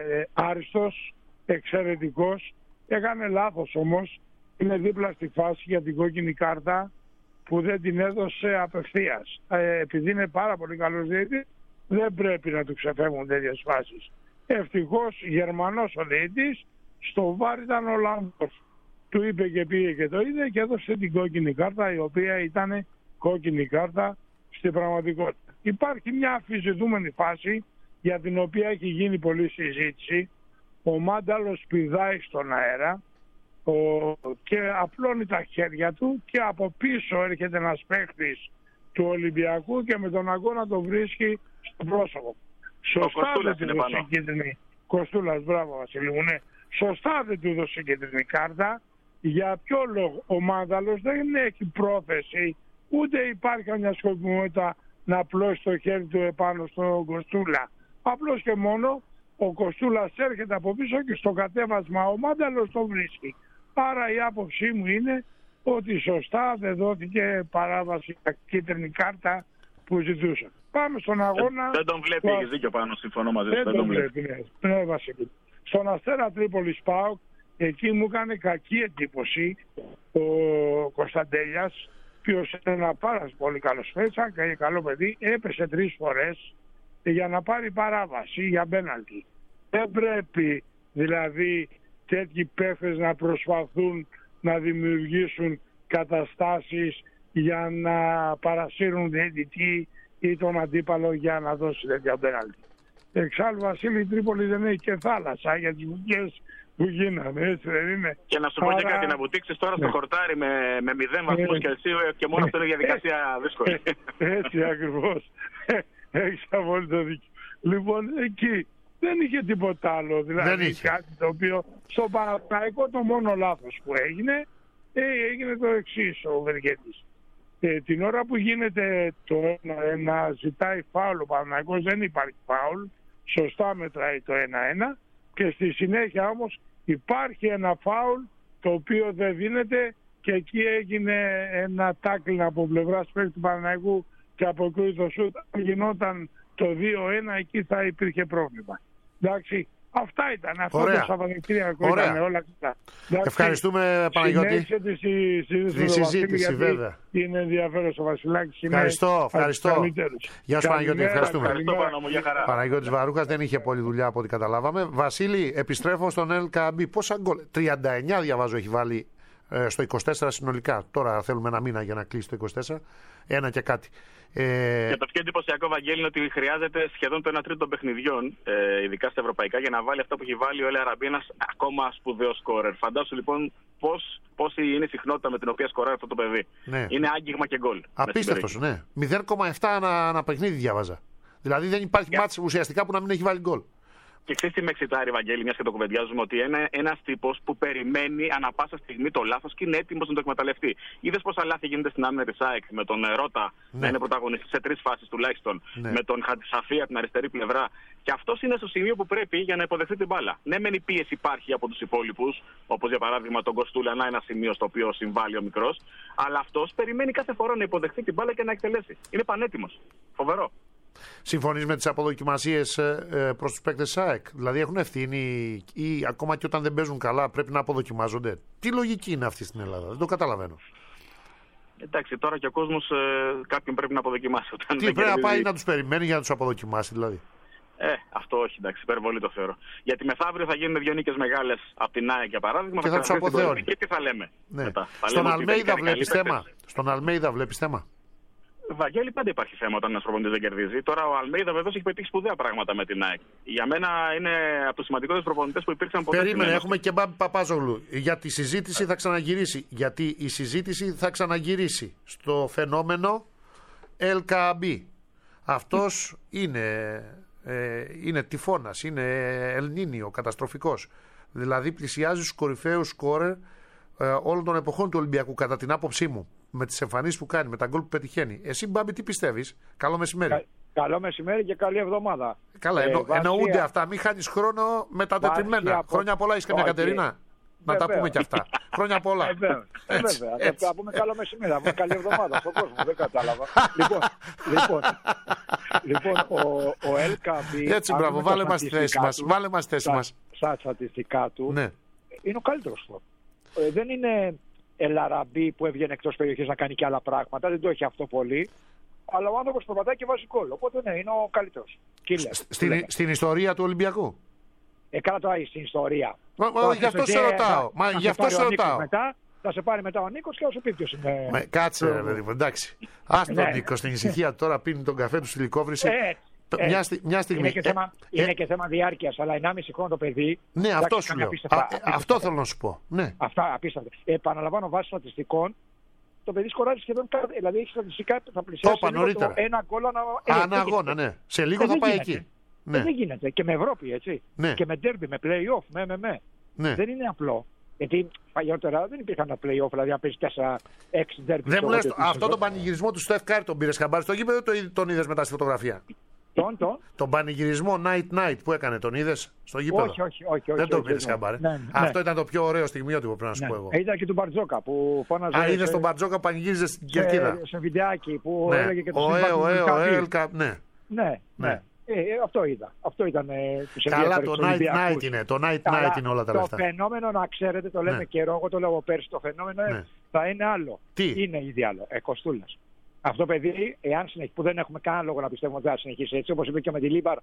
άριστος, εξαιρετικός. Έκανε λάθος όμως. Είναι δίπλα στη φάση για την κόκκινη κάρτα που δεν την έδωσε απευθείας. Ε, επειδή είναι πάρα πολύ καλός διαιτής, δεν πρέπει να του ξεφεύγουν τέτοιες φάσεις. Ευτυχώς Γερμανός ο διαιτής, στο βάρ ήταν Ολλανδός. Του είπε και πήγε και το είδε και έδωσε την κόκκινη κάρτα, η οποία ήταν κόκκινη κάρτα στην πραγματικότητα. Υπάρχει μια αμφισβητούμενη φάση για την οποία έχει γίνει πολλή συζήτηση. Ο Μάνταλος πηδάει στον αέρα ο, και απλώνει τα χέρια του και από πίσω έρχεται ένας παίκτης του Ολυμπιακού και με τον αγώνα το βρίσκει στο πρόσωπο. Σωστά δεν του δώσε κίτρινη. Κοστούλας, μπράβο Βασίλη μου, ναι. Σωστά δεν του δώσε κίτρινη κάρτα. Για ποιο λόγο? Ο Μάνταλος δεν έχει πρόθεση, ούτε υπάρχει καμιά σκοπιμότητα να πλώσει το χέρι του επάνω στον Κοστούλα. Απλώς και μόνο ο Κοστούλας έρχεται από πίσω και στο κατέβασμα ο Μάνταλος το βρίσκει. Άρα η άποψή μου είναι ότι σωστά δεν δόθηκε παράβαση για κίτρινη κάρτα που ζητούσα. Πάμε στον αγώνα. Δεν τον βλέπει, έχει δίκιο πάνω, συμφωνώ μαζί σου. Δεν, δεν τον βλέπει, ναι, ναι Βασίλη. Στον Αστέρα Τρίπολης ΠΑΟΚ, εκεί μου έκανε κακή εντύπωση ο Κωνσταντέλιας, ποιος είναι ένα πάρα πολύ καλός φέτσα και καλό παιδί, έπεσε τρεις φορές για να πάρει παράβαση για πέναλτι. Δεν πρέπει δηλαδή τέτοιοι παίχτες να προσπαθούν να δημιουργήσουν καταστάσεις για να παρασύρουν διαιτητή ή τον αντίπαλο για να δώσει τέτοια πέναλτι. Εξάλλου Βασίλη, η Τρίπολη δεν έχει και θάλασσα για τις βουτιές που γίνανε, έτσι δεν είναι? Και να σου πω Άρα... και κάτι, να βουτήξεις τώρα στο χορτάρι με, με μηδέν βαθμούς Κελσίου και μόνο αυτό είναι διαδικασία δύσκολη. Έτσι ακριβώς. Έχεις απόλυτο δίκιο. Λοιπόν, εκεί δεν είχε τίποτα άλλο. Δηλαδή κάτι το οποίο στο Παναθηναϊκό το μόνο λάθος που έγινε, έγινε το εξής ο Βεργέτης. Ε, την ώρα που γίνεται το ένα ζητάει φάουλ ο Παναθηναϊκός, δεν υπάρχει φάουλ, σωστά μετράει το ένα ένα και στη συνέχεια όμως υπάρχει ένα φάουλ το οποίο δεν δίνεται και εκεί έγινε ένα τάκλιν από πλευράς παίκτη του Παναθηναϊκού και αποκρούει το σούτ. Αν γινόταν το δύο ένα εκεί θα υπήρχε πρόβλημα. Εντάξει. Αυτά ήταν. Αυτό Ωραία. Το Σαββατοκύριακο ήταν όλα καλά. Ευχαριστούμε Παναγιώτη. Τη συζήτηση βέβαια. Είναι ενδιαφέρον ο Βασιλάκης. Ευχαριστώ. ευχαριστώ. Γεια σου Παναγιώτη. Ευχαριστούμε. Παναγιώτης Βαρούχας δεν είχε πολλή δουλειά από ό,τι καταλάβαμε. Βασίλη, επιστρέφω στον Ελ Καμπή. Πόσα γκολ? τριάντα εννιά διαβάζω έχει βάλει ε, στο είκοσι τέσσερα συνολικά. Τώρα θέλουμε ένα μήνα για να κλείσει το είκοσι τέσσερα. Ένα και κάτι. Ε... Και το πιο εντυπωσιακό, Βαγγέλη, είναι ότι χρειάζεται σχεδόν το ένα τρίτο των παιχνιδιών, ε, ειδικά στα ευρωπαϊκά, για να βάλει αυτό που έχει βάλει ο Ελ Αραμπί, ένας ακόμα σπουδαίος σκόρερ. Φαντάσου λοιπόν πώς, πόση είναι η συχνότητα με την οποία σκοράρει αυτό το παιδί. Ναι. Είναι άγγιγμα και γκολ. Απίστευτος, ναι. μηδέν κόμμα επτά ανά, ανά παιχνίδι διάβαζα. Δηλαδή δεν υπάρχει yeah. μάτς ουσιαστικά που να μην έχει βάλει γκολ. Και ξέρεις τι με εξητάρει, Βαγγέλη, μιας και το κουβεντιάζουμε, ότι είναι ένας τύπος που περιμένει ανά πάσα στιγμή το λάθος και είναι έτοιμος να το εκμεταλλευτεί. Είδες πόσα λάθη γίνεται στην άμυνα της ΑΕΚ με τον Ρότα ναι. να είναι πρωταγωνιστής σε τρεις φάσεις τουλάχιστον, ναι. με τον Χατζησαφία την αριστερή πλευρά. Και αυτός είναι στο σημείο που πρέπει για να υποδεχθεί την μπάλα. Ναι, μεν η πίεση υπάρχει από τους υπόλοιπους, όπως για παράδειγμα τον Κοστούλα, να ένα σημείο στο οποίο συμβάλλει ο μικρός, αλλά αυτός περιμένει κάθε φορά να υποδεχθεί την μπάλα και να εκτελέσει. Είναι πανέτοιμος. Φοβερό. Συμφωνείς με τις αποδοκιμασίες ε, προς τους παίκτες ΣΑΕΚ? Δηλαδή έχουν ευθύνη ή ακόμα και όταν δεν παίζουν καλά πρέπει να αποδοκιμάζονται? Τι λογική είναι αυτή στην Ελλάδα? Δεν το καταλαβαίνω. Εντάξει, τώρα και ο κόσμος ε, κάποιον πρέπει να αποδοκιμάσει. Όταν Τι πρέπει να πάει να τους περιμένει για να τους αποδοκιμάσει δηλαδή? Ε, αυτό όχι, εντάξει, υπερβολή το θεωρώ. Γιατί μεθαύριο θα γίνουν δύο νίκες μεγάλες από την ΑΕΚ για παράδειγμα. Και θα, θα τους αποθεώνει. Και τι θα λέμε ναι. μετά? Θα Στον Αλμέιδα βλέπεις θέμα? Στον Αλμέιδα βλέπεις θέμα? Βαγγέλη, πάντα υπάρχει θέμα όταν ένας προπονητής δεν κερδίζει. Τώρα ο Αλμέιδα βεβαίως έχει πετύχει σπουδαία πράγματα με την ΑΕΚ. Για μένα είναι από τους σημαντικότερους προπονητές που υπήρξαν ποτέ. Περίμενε, έχουμε και Μπάμπη Παπάζογλου. Για τη συζήτηση θα ξαναγυρίσει. Γιατί η συζήτηση θα ξαναγυρίσει στο φαινόμενο Ελ Καμπή. αυτός είναι, ε, είναι τυφώνας, είναι Ελνίνιο, καταστροφικός. Δηλαδή πλησιάζει στους κορυφαίους σκόρερ ε, όλων των εποχών του Ολυμπιακού, κατά την άποψή μου. Με τις εμφανίσεις που κάνει, με τα γκολ που πετυχαίνει. Εσύ, Μπάμπη, τι πιστεύεις? Καλό μεσημέρι. Κα, καλό μεσημέρι και καλή εβδομάδα. Καλά, ε, εννο, βάσια, εννοούνται αυτά. Μην χάνεις χρόνο με τα τετριμμένα. Από... Χρόνια πολλά, έχεις καμιά Κατερίνα? Να τα πούμε κι αυτά. Χρόνια πολλά. Βέβαια. Θα πούμε καλό μεσημέρι, θα πούμε καλή εβδομάδα στον κόσμο. Δεν κατάλαβα. λοιπόν, λοιπόν, λοιπόν, ο, ο Ελκαμπή. Έτσι, μπράβο, βάλε μας τη θέση μας. Βάλε μας θέση μας. Στα στατιστικά του ναι. είναι ο καλύτερος του. Ε, δεν είναι Ελαραμπή που έβγαινε εκτός περιοχής να κάνει και άλλα πράγματα. Δεν το έχει αυτό πολύ. Αλλά ο άνθρωπος προπατάει και βάζει γκολ. Οπότε ναι, είναι ο καλύτερος. Στην, στην ιστορία του Ολυμπιακού. Ε, καλά τώρα στην ιστορία. Μα, μα, γι' αυτό σε ρωτάω. Μα, γι' αυτό σε ρωτάω. Μετά, θα σε πάρει μετά ο Νίκος και θα σου πει ποιος είναι. Με, κάτσε, ρε παιδί μου, εντάξει. Ας τον ναι. Νίκο στην ησυχία τώρα, πίνει τον καφέ του στη Λυκόβρηση. Ε, ε, μια, στι, μια στιγμή. Είναι και, ε, θέμα, ε, είναι και θέμα διάρκειας, αλλά ενάμιση χρόνο το παιδί. Ναι, αυτό σου λέω. Α, ε, αυτό θέλω να σου πω. Ναι. Αυτά απίστευτα. Επαναλαμβάνω, βάσει στατιστικών, το παιδί σκοράζει σχεδόν κάθε. Δηλαδή έχει στατιστικά θα πλησιάσει το ένα γκολ ανά αγώνα. Ναι. Σε λίγο θα πάει εκεί. Ναι. Δεν γίνεται. Και με Ευρώπη, έτσι. Ναι. Και με ντέρμπι, με play-off, με, με, με. Ναι. Δεν είναι απλό. Γιατί παλιότερα δεν υπήρχαν τα play-off, δηλαδή να παίζει τέσσερα έξι ντέρμπι. Δεν μου λες, αυτό τον πανηγυρισμό του Στεφ Κάρι τον πήρες χαμπάρι στο γήπεδο ή τον είδες μετά στη φωτογραφία? Τον, τον. Τον πανηγυρισμό night night που έκανε, τον είδες στο γήπεδο? Όχι, όχι, όχι. Δεν όχι, τον όχι, πήρες χαμπάρι. Ναι, ναι. Αυτό ήταν το πιο ωραίο στιγμιότυπο, πρέπει να σου ναι. πω εγώ. Ήταν και του Μπαρτζόκα που φώναζε. Α, είδες τον Μπαρτζόκα πανηγύριζε στην κερκίδα. Σε βιντεάκι που ναι. έλεγε και το ο, ε, ο, ε, ο, ε, ελκα... ναι. Ναι, ναι. Ε, αυτό είδα. Αυτό ήταν ε, τους καλά, το night night είναι. Το night καλά, night είναι όλα τα το λεφτά. Το φαινόμενο, να ξέρετε, το λέμε ναι. καιρό, εγώ το λέω πέρσι, το φαινόμενο ναι. θα είναι άλλο. Τι? Είναι ήδη άλλο. Ε, Κοστούλας. Αυτό παιδί, εάν συνεχίσει, που δεν έχουμε κανένα λόγο να πιστεύουμε ότι θα συνεχίσει έτσι, όπως είπε και με τη Λίμπαρ,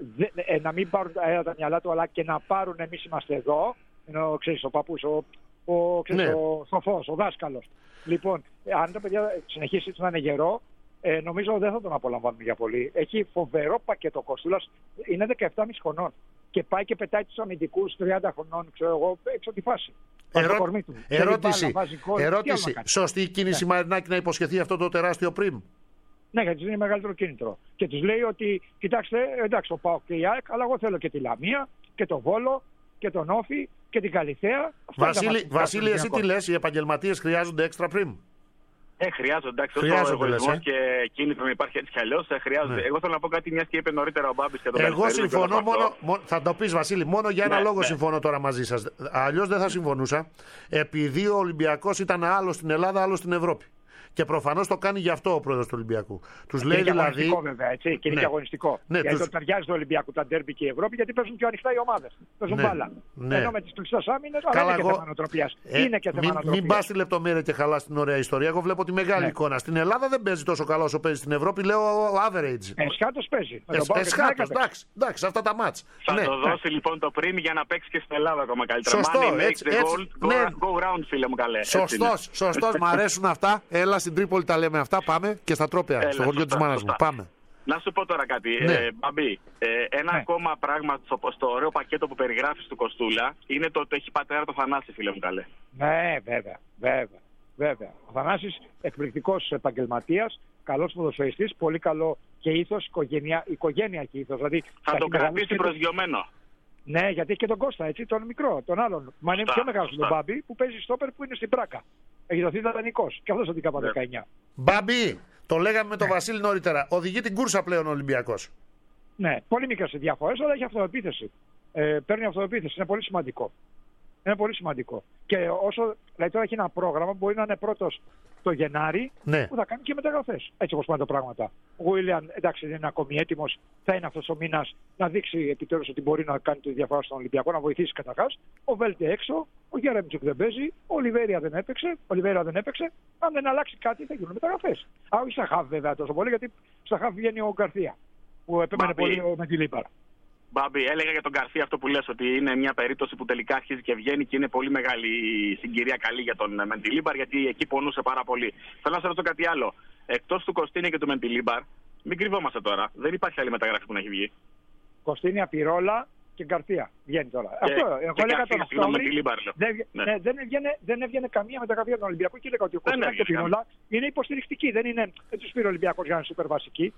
ε, να μην πάρουν τα, τα μυαλά του, αλλά και να πάρουν εμείς είμαστε εδώ. Είναι ο, ξέρεις, ο παππούς, ο, ο, ξέρεις, ναι. ο σοφός, ο δάσκαλος. Λοιπόν, αν το παιδί συνεχίσει έτσι να είναι γερό, Ε, νομίζω δεν θα τον απολαμβάνουμε για πολύ. Έχει φοβερό πακέτο Κοστούλας. Είναι δεκαεπτά και μισό χρονών. Και πάει και πετάει τους αμυντικούς τριάντα χρονών, ξέρω εγώ, έξω τη φάση. Ερώ... Του. Ερώτηση. Μπάλα, γκολ, ερώτηση. Σωστή η κίνηση ναι. Μαρινάκη να υποσχεθεί αυτό το τεράστιο πριμ? Ναι, γιατί είναι μεγαλύτερο κίνητρο. Και τους λέει ότι, κοιτάξτε, εντάξει, ο ΠΑΟΚ και η ΑΕΚ, αλλά εγώ θέλω και τη Λαμία και το Βόλο και τον Όφη και την Καλιθέα. Βασίλη, Βασίλη εσύ τι λες, οι επαγγελματίες χρειάζονται έξτρα πριμ? Ε, χρειάζονται, εντάξει, όσο εγωισμός ε? και κίνητρο υπάρχει έτσι κι αλλιώς, ε, χρειάζονται. Ναι. Εγώ θέλω να πω κάτι, μιας και είπε νωρίτερα ο Μπάμπης και τον Εγώ συμφωνώ μόνο, μόνο, θα το πεις Βασίλη, μόνο για ένα ναι, λόγο ναι. συμφωνώ τώρα μαζί σας. Αλλιώς δεν θα συμφωνούσα, επειδή ο Ολυμπιακός ήταν άλλο στην Ελλάδα, άλλο στην Ευρώπη. Και προφανώς το κάνει γι' αυτό ο πρόεδρος του Ολυμπιακού. Τους λέει είναι δηλαδή. Αγωνιστικό βέβαια, έτσι. Και είναι ναι. και αγωνιστικό. Ναι, γιατί τους... το ταιριάζει το Ολυμπιακό, τα ντέρμπι και η Ευρώπη, γιατί παίζουν πιο ανοιχτά οι ομάδες. Παίζουν ναι. μπάλα. Ναι. Ενώ με τις κλειστές άμυνες, αλλά είναι εγώ... και θέμα νοοτροπίας. Ε, είναι και θέμα μην, νοοτροπίας. Μην πας στη λεπτομέρεια και χαλάς την ωραία ιστορία. Εγώ βλέπω τη μεγάλη ναι. εικόνα. Στην Ελλάδα δεν παίζει τόσο καλό όσο παίζει στην Ευρώπη. Λέω average. Εσχάτως παίζει. Εσχάτως, εντάξει, αυτά τα μάτς. Θα το δώσει λοιπόν το πριν για να παίξει και στην Ελλάδα ακόμα καλύτερα. Σωστό. Go round, φίλε μου καλέ. Σωστός, σωστός. Μ' αρέσουν αυτά. Έλα στην Τρίπολη τα λέμε αυτά. Πάμε και στα τρόπια. Έλα, στο χωριό της μάνας μου. Πάμε. Να σου πω τώρα κάτι. Ναι. Ε, Μπαμπή, ε, ένα ναι. ακόμα πράγμα στο, στο ωραίο πακέτο που περιγράφεις του Κοστούλα είναι το ότι έχει πατέρα το Θανάση, φίλε μου καλέ. Ναι, βέβαια, βέβαια, βέβαια. Ο Θανάσης εκπληκτικός επαγγελματίας, καλός ποδοσφαιριστής, πολύ καλό και ήθος, οικογένεια, οικογένεια και ήθος. Δηλαδή, θα τον κρατήσει προσγειωμένο. Ναι, γιατί έχει και τον Κώστα, έτσι, τον μικρό, τον άλλον. Μα είναι πιο μεγάλος τον Μπάμπη που παίζει στόπερ που είναι στην Πράκα. Έχει δοθεί δανεικός και αυτός αντικάπα δεκαεννιά. Μπάμπη, το λέγαμε με τον ναι. Βασίλη νωρίτερα. Οδηγεί την κούρσα πλέον ο Ολυμπιακός. Ναι, πολύ μικρές οι διαφορές, αλλά έχει αυτοεπίθεση. Ε, παίρνει αυτοεπίθεση, είναι πολύ σημαντικό. Είναι πολύ σημαντικό. Και όσο δηλαδή τώρα έχει ένα πρόγραμμα που μπορεί να είναι πρώτος το Γενάρη, ναι. που θα κάνει και μεταγραφές. Έτσι όπως πάνε τα πράγματα. Ο Γουίλιαν, εντάξει, δεν είναι ακόμη έτοιμος, θα είναι αυτός ο μήνας να δείξει επιτέλους ότι μπορεί να κάνει τη διαφορά στον Ολυμπιακό, να βοηθήσει καταρχάς. Ο Βέλτε έξω, ο Γερέμτσουκ δεν παίζει, ο Ολιβέρια δεν έπαιξε, ο Ολιβέρια δεν έπαιξε. Αν δεν αλλάξει κάτι θα γίνουν μεταγραφές. Α, όχι στα χαβ βέβαια τόσο πολύ, γιατί στα χαβ βγαίνει ο Γκαρθία, που επέμενε πολύ με τη Λίπαρα. Μπάμπη, έλεγα για τον Γκαρθία αυτό που λες, ότι είναι μια περίπτωση που τελικά αρχίζει και βγαίνει και είναι πολύ μεγάλη συγκυρία καλή για τον Μεντιλίμπαρ, γιατί εκεί πονούσε πάρα πολύ. Θέλω να σε ρωτήσω κάτι άλλο. Εκτός του Κωστίνια και του Μεντιλίμπαρ, μην κρυβόμαστε τώρα. Δεν υπάρχει άλλη μεταγραφή που να έχει βγει. Κωστίνια, Πυρόλα και Γκαρθία βγαίνει τώρα. Και, αυτό. Εγώ έλεγα τον Οκτώβρη. Δεν, ναι. ναι, δεν, έβγαινε, δεν έβγαινε καμία μεταγραφή από τον Ολυμπιακό και έλεγα ότι ο Κωστίνια και ο Πυρόλα είναι υποστηρικτικοί. Δεν, είναι, δεν του πήρε ο Ολυμπιακός για να είναι σούπερ βασικοί.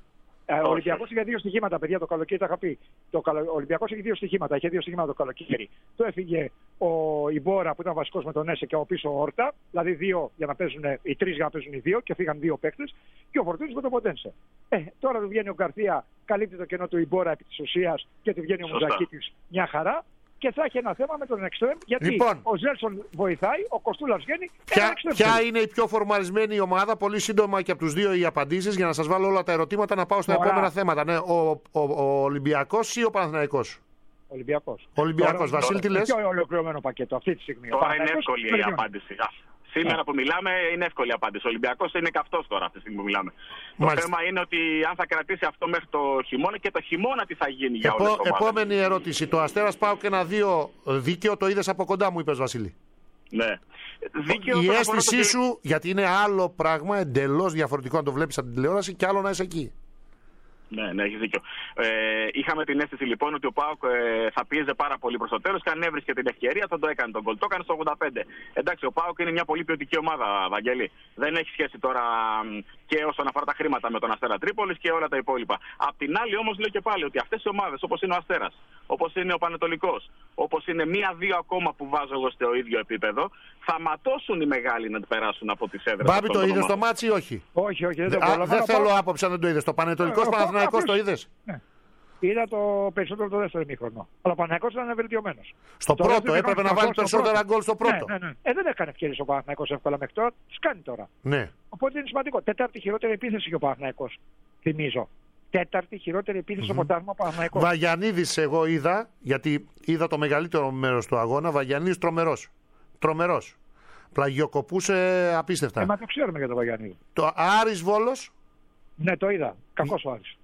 Ο Ολυμπιακός είχε δύο στοιχήματα, παιδιά, το καλοκαίρι τα είχα πει. Το καλο... Ο Ολυμπιακός είχε δύο στοιχήματα. Είχε δύο στοιχήματα το καλοκαίρι. Το έφυγε ο Ιμπόρα που ήταν βασικός με τον Έσε και ο πίσω ο Όρτα. Δηλαδή δύο για να παίζουν, οι τρεις για να παίζουν οι δύο και φύγαν δύο παίκτες. Και ο Φορτούνης με τον Ποντένσε. Ε, τώρα του βγαίνει ο Γκαρθία, καλύπτει το κενό του Ιμπόρα επί της ουσίας και του βγαίνει ο Μουζακίτης μια χαρά. Και θα έχει ένα θέμα με τον Εκστρέμ, γιατί λοιπόν, ο Ζέλσον βοηθάει, ο Κοστούλας βγαίνει. Ποια, ποια είναι η πιο φορμαρισμένη ομάδα, πολύ σύντομα και από τους δύο οι απαντήσεις, για να σας βάλω όλα τα ερωτήματα να πάω στα Ωραία. επόμενα θέματα. Ναι, ο, ο, ο Ολυμπιακός ή ο Παναθηναϊκός? Ολυμπιακός. Ολυμπιακός. Βασίλη, τι λες? Ποιο ολοκληρωμένο πακέτο αυτή τη στιγμή? Τώρα είναι εύκολη η απάντηση. Σήμερα που μιλάμε είναι εύκολη η απάντηση. Ο Ολυμπιακός είναι καυτός τώρα αυτή τη στιγμή που μιλάμε. Μάλιστα. Το θέμα είναι ότι αν θα κρατήσει αυτό μέχρι το χειμώνα και το χειμώνα τι θα γίνει για Επό, όλες τις ομάδες. Επόμενη ερώτηση. Το Αστέρας ΠΑΟΚ ένα δύο δίκαιο, το είδες από κοντά, μου είπες, Βασίλη. Ναι. Δίκαιο, η αίσθησή το... σου, γιατί είναι άλλο πράγμα εντελώς διαφορετικό να το βλέπεις από την τηλεόραση και άλλο να είσαι εκεί. Ναι, ναι, έχει δίκιο. Ε, είχαμε την αίσθηση λοιπόν ότι ο ΠΑΟΚ ε, θα πίεζε πάρα πολύ προς το τέλος και αν έβρισκε την ευκαιρία θα το έκανε τον γκολ. Το έκανε στο ογδόντα πέντε. Εντάξει, ο ΠΑΟΚ είναι μια πολύ ποιοτική ομάδα, Βαγγέλη. Δεν έχει σχέση τώρα και όσον αφορά τα χρήματα με τον Αστέρα Τρίπολης και όλα τα υπόλοιπα. Απ' την άλλη όμως λέω και πάλι ότι αυτές οι ομάδες όπως είναι ο Αστέρας, όπως είναι ο Πανετολικός, όπως είναι μία-δύο ακόμα που βάζω εγώ στο ίδιο επίπεδο, θα ματώσουν οι μεγάλοι να περάσουν από τις έδρες. Μπάμπη, το είδες το μάτσι ή όχι? Όχι, όχι, δεν το Α, δεν θέλω άποψη αν δεν το είδες. Το Πανετολικός Παναθηναϊκός το είδες? Ναι. Είδα το περισσότερο το δεύτερο ημίχρονο. Αλλά ο Παναθηναϊκός ήταν βελτιωμένος. Στο το πρώτο έπρεπε να βάλει περισσότερα γκολ στο πρώτο. Ναι, ναι, ναι. Ε, δεν έκανε ευκαιρίες ο Παναθηναϊκός εύκολα μέχρι τώρα. Τις κάνει τώρα. Ναι. Οπότε είναι σημαντικό. Τέταρτη χειρότερη επίθεση και ο Παναθηναϊκός. Θυμίζω. Τέταρτη χειρότερη επίθεση mm-hmm. στο πρωτάθλημα Παναθηναϊκός. Βαγιανίδης εγώ είδα, γιατί είδα το μεγαλύτερο μέρος του αγώνα. Βαγιανίδης τρομερός. Τρομερός. Πλαγιοκοπούσε απίστευτα. Ε, μα το ξέρουμε για τον Βαγιανίδη. Το Άρης Βόλος. Ναι, το είδα. Κακός ο Άρης.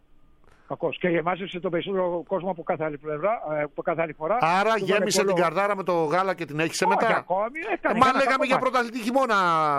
Κακός. Και γεμάζεψε τον περισσότερο κόσμο από κάθε άλλη πλευρά, από κάθε άλλη φορά. Άρα γέμισε την καρδάρα με το γάλα και την έχισε μετά. Ακόμη, έκανε, Μα λέγαμε για πρωταθλητή χειμώνα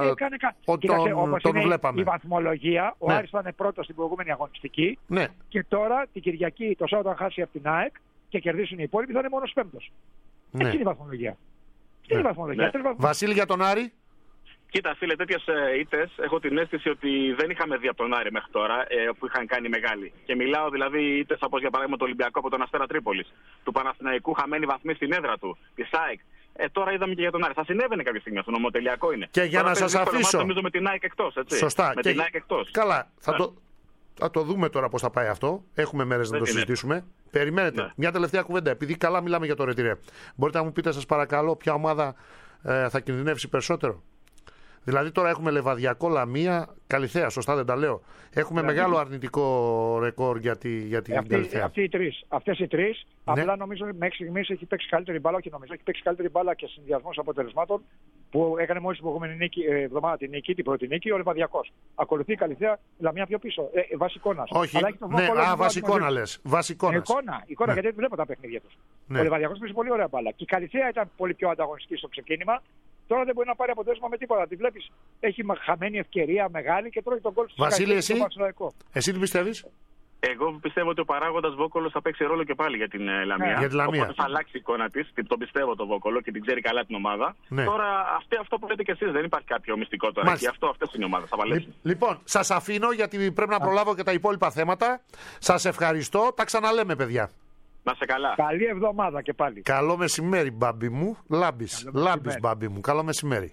όταν τον, τον βλέπαμε. Η βαθμολογία, ο ναι. Άρης ήταν πρώτος στην προηγούμενη αγωνιστική. Ναι. Και τώρα την Κυριακή, το Σάββατο, αν χάσει από την ΑΕΚ και κερδίσουν οι υπόλοιποι, θα είναι μόνος πέμπτος. Ναι. Έτσι είναι η βαθμολογία. Ναι. Είναι η βαθμολογία. Ναι. Βασίλη, για τον Άρη. Κοίτα, φίλε, τέτοιες ε, ήττες έχω την αίσθηση ότι δεν είχαμε δει από τον Άρη μέχρι τώρα ε, που είχαν κάνει μεγάλη. Και μιλάω δηλαδή ήττες όπως για παράδειγμα το Ολυμπιακό από τον Αστέρα Τρίπολης, του Παναθηναϊκού χαμένη βαθμή στην έδρα του, τη ΑΕΚ. Ε, τώρα είδαμε και για τον Άρη. Θα συνέβαινε κάποια στιγμή αυτό, νομοτελειακό είναι. Και για τώρα να σας αφήσω. Νομίζω με την ΑΕΚ εκτός, έτσι. Σωστά. Με και... την ΑΕΚ εκτός. Καλά. Θα, το... θα το δούμε τώρα πώς θα πάει αυτό. Έχουμε μέρες να το συζητήσουμε. Είναι. Περιμένετε. Ναι. Μια τελευταία κουβέντα. Επειδή καλά μιλάμε για το ρετυρέ. Μπορείτε να μου πείτε, σας παρακαλώ, ποια ομάδα ε, θα κινδυνεύσει περισσότερο? Δηλαδή τώρα έχουμε Λεβαδιακό, Λαμία, Καλιθέα, σωστά δεν τα λέω. Έχουμε yeah, μεγάλο yeah. αρνητικό ρεκόρ για, τη, για την αυτή, Καλιθέα. Αυτοί οι τρεις, αυτές οι τρεις, ναι. απλά νομίζω μέχρι στιγμής έχει παίξει καλύτερη μπάλα, όχι νομίζω, έχει παίξει καλύτερη μπάλα και συνδυασμός αποτελεσμάτων που έκανε μόλις την προηγούμενη νίκη, ε, εβδομάδα την νίκη, την πρώτη νίκη, ο Λεβαδιακός. Ακολουθεί η Καλιθέα, Λαμία πιο πίσω, ε, βασικόνας. Όχι, ναι, α, βασικόνα λες, βασικόνας. Εικόνα, εικόνα ναι. γιατί βλέπω τα παιχνίδια τους. Ναι. Ο Λεβαδιακός παίζει πολύ ωραία μπάλα. Και η Καλιθέα ήταν πολύ πιο ανταγωνιστική στο ξεκίνημα. Τώρα δεν μπορεί να πάρει αποτέλεσμα με τίποτα. Τη βλέπεις, έχει χαμένη ευκαιρία μεγάλη και τρώει τον γκολ στο Βασίλη, εσύ, εσύ τι πιστεύεις? Εγώ πιστεύω ότι ο παράγοντας Βόκολος θα παίξει ρόλο και πάλι για την ε, Λαμία. Ναι. Για τη Λαμία. Οπότε θα αλλάξει η εικόνα της. Τον πιστεύω τον Βόκολο και την ξέρει καλά την ομάδα. Ναι. Τώρα αυτή, αυτό που λέτε και εσείς δεν υπάρχει κάποιο μυστικό τώρα. Και αυτό αυτές είναι οι ομάδες. Θα βαλέσουν. Λοιπόν, σας αφήνω γιατί πρέπει να προλάβω και τα υπόλοιπα θέματα. Σας ευχαριστώ. Τα ξαναλέμε, παιδιά. Να σε καλά. Καλή εβδομάδα και πάλι. Καλό μεσημέρι, μπάμπι μου. Λάμπης. Λάμπης, μπάμπι μου. Καλό μεσημέρι.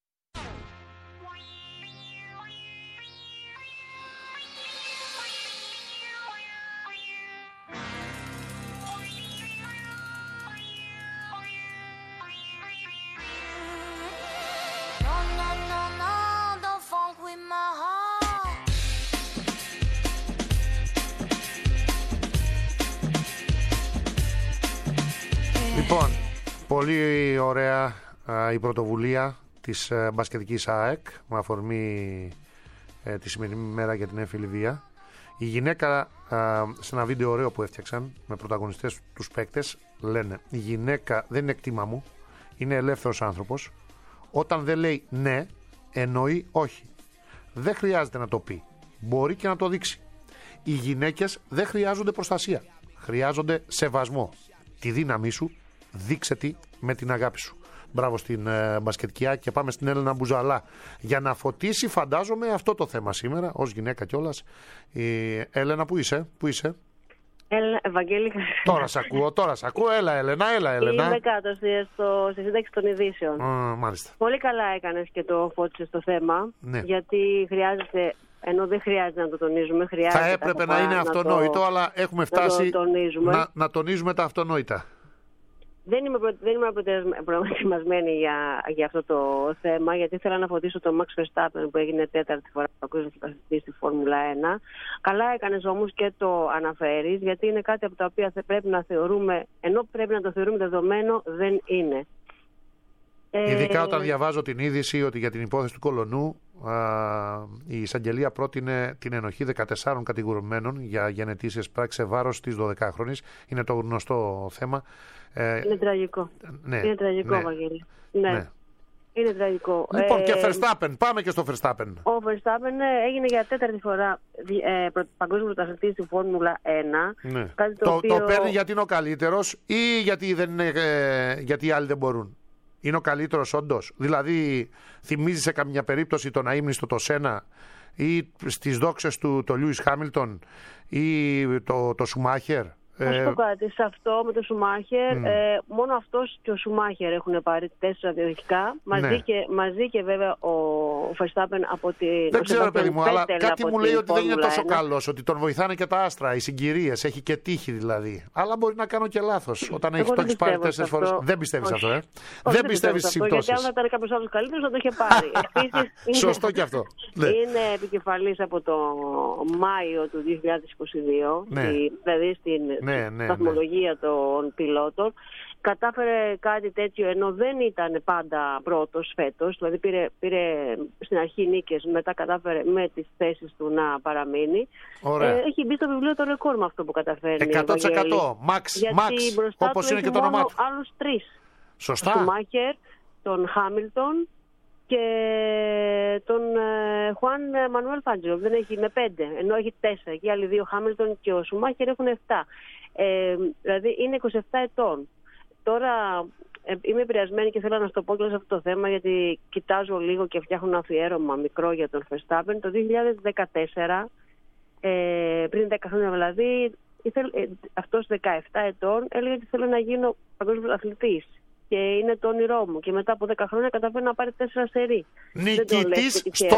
Λοιπόν, πολύ ωραία α, η πρωτοβουλία της α, μπασκετικής ΑΕΚ με αφορμή ε, τη σημερινή μέρα για την έμφυλη βία. Η γυναίκα, α, σε ένα βίντεο ωραίο που έφτιαξαν με πρωταγωνιστές τους παίκτες, λένε η γυναίκα δεν είναι κτήμα μου, είναι ελεύθερος άνθρωπος. Όταν δεν λέει ναι, εννοεί όχι. Δεν χρειάζεται να το πει, μπορεί και να το δείξει. Οι γυναίκες δεν χρειάζονται προστασία, χρειάζονται σεβασμό. Τη δύναμή σου δείξε τη με την αγάπη σου. Μπράβο στην ε, μπασκετικιά και πάμε στην Έλενα Μπουζαλά. Για να φωτίσει, φαντάζομαι, αυτό το θέμα σήμερα, ως γυναίκα κιόλας. Η Έλενα, πού είσαι, πού είσαι? Έλενα, Ευαγγέλη. Τώρα σ' ακούω, τώρα σ' ακούω. Έλα, Έλενα, έλα, Έλενα. Είμαι κάτω στο, στη σύνταξη των ειδήσεων. Α, μάλιστα. Πολύ καλά έκανες και το φώτισες το θέμα. Ναι. Γιατί χρειάζεται, ενώ δεν χρειάζεται να το τονίζουμε, χρειάζεται. Θα έπρεπε να είναι αυτονόητο, το, αλλά έχουμε φτάσει να, να, να τονίζουμε τα αυτονόητα. Δεν είμαι, προ, δεν είμαι προετοιμασμένη για, για αυτό το θέμα, γιατί ήθελα να φωτίσω τον Max Verstappen που έγινε τέταρτη φορά παγκόσμιος πρωταθλητής στη Φόρμουλα ένα. Καλά έκανες όμως και το αναφέρεις, γιατί είναι κάτι από τα οποία πρέπει να θεωρούμε, ενώ πρέπει να το θεωρούμε δεδομένο, δεν είναι. Ειδικά ε... όταν διαβάζω την είδηση ότι για την υπόθεση του Κολονού α, η εισαγγελία πρότεινε την ενοχή δεκατεσσάρων κατηγορουμένων για γενετήσιες πράξεις σε βάρος της δωδεκάχρονης. Είναι το γνωστό θέμα. Είναι τραγικό. Ναι, είναι τραγικό, ναι, Βαγγέλη. Ναι. ναι. Είναι τραγικό. Λοιπόν, ε, και Verstappen. Πάμε και στο Verstappen. Ο Verstappen έγινε για τέταρτη φορά ε, παγκόσμιο πρωταθλητής στη Φόρμουλα ένα. Ναι. Κάτι το, το, οποίο... το παίρνει γιατί είναι ο καλύτερος ή γιατί, δεν είναι, ε, γιατί οι άλλοι δεν μπορούν? Είναι ο καλύτερος όντως? Δηλαδή, θυμίζει σε καμιά περίπτωση τον αείμνηστο το Σένα ή στις δόξες του το Λιούις Χάμιλτον ή το, το Σουμάχερ? Θα σου πω κάτι, σε αυτό με τον Σουμάχερ, Mm. ε, μόνο αυτός και ο Σουμάχερ έχουν πάρει τέσσερα διαδοχικά, μαζί, Ναι. και, μαζί και βέβαια ο Verstappen από την... Δεν ξέρω, παιδί μου, αλλά κάτι μου λέει ότι δεν είναι τόσο ένα. καλός, ότι τον βοηθάνε και τα άστρα, οι συγκυρίες, έχει και τύχη δηλαδή. Αλλά μπορεί να κάνω και λάθος, όταν έχει, το έχεις πάρει τέσσερις φορές. Δεν πιστεύεις αυτό, ε? Όχι, δεν πιστεύεις στις συμπτώσεις. Γιατί αν ήταν κάποιος άλλος καλύτερος θα το είχε πάρει. Επίσης, σωστό και αυτό. Ναι. Είναι επικεφαλής από το Μάιο του δύο χιλιάδες είκοσι δύο, Ναι. δηλαδή στην Ναι, ναι, σταθμολογία ναι. των πιλότων. Κατάφερε κάτι τέτοιο ενώ δεν ήταν πάντα πρώτος φέτος, δηλαδή πήρε, πήρε στην αρχή νίκες, μετά κατάφερε με τις θέσεις του να παραμείνει. Ε, έχει μπει στο βιβλίο το ρεκόρ με αυτό που καταφέρνει. εκατό τοις εκατό. Max, γιατί Max, όπως είναι και το όνομά του. Άλλους τρεις. Σωστά. Τον Σουμάχερ, τον Χάμιλτον και τον Χουάν Μανουέλ Φάντζο. Δεν έχει με πέντε, ενώ έχει τέσσερα. Και οι άλλοι δύο, Χάμιλτον και ο Σουμάχερ, έχουν επτά. Ε, δηλαδή είναι είκοσι επτά ετών. Τώρα ε, είμαι επηρεασμένη και θέλω να σου το πω και σε αυτό το θέμα, γιατί κοιτάζω λίγο και φτιάχνω ένα αφιέρωμα μικρό για τον Verstappen. Το δύο χιλιάδες δεκατέσσερα, ε, πριν δέκα χρόνια δηλαδή, ήθελ, ε, αυτός δεκαεπτά ετών έλεγε ότι θέλω να γίνω παγκόσμιος αθλητής. Και είναι το όνειρό μου. Και μετά από δέκα χρόνια καταφέρει να πάρει τέσσερα σερί. Νικητής στο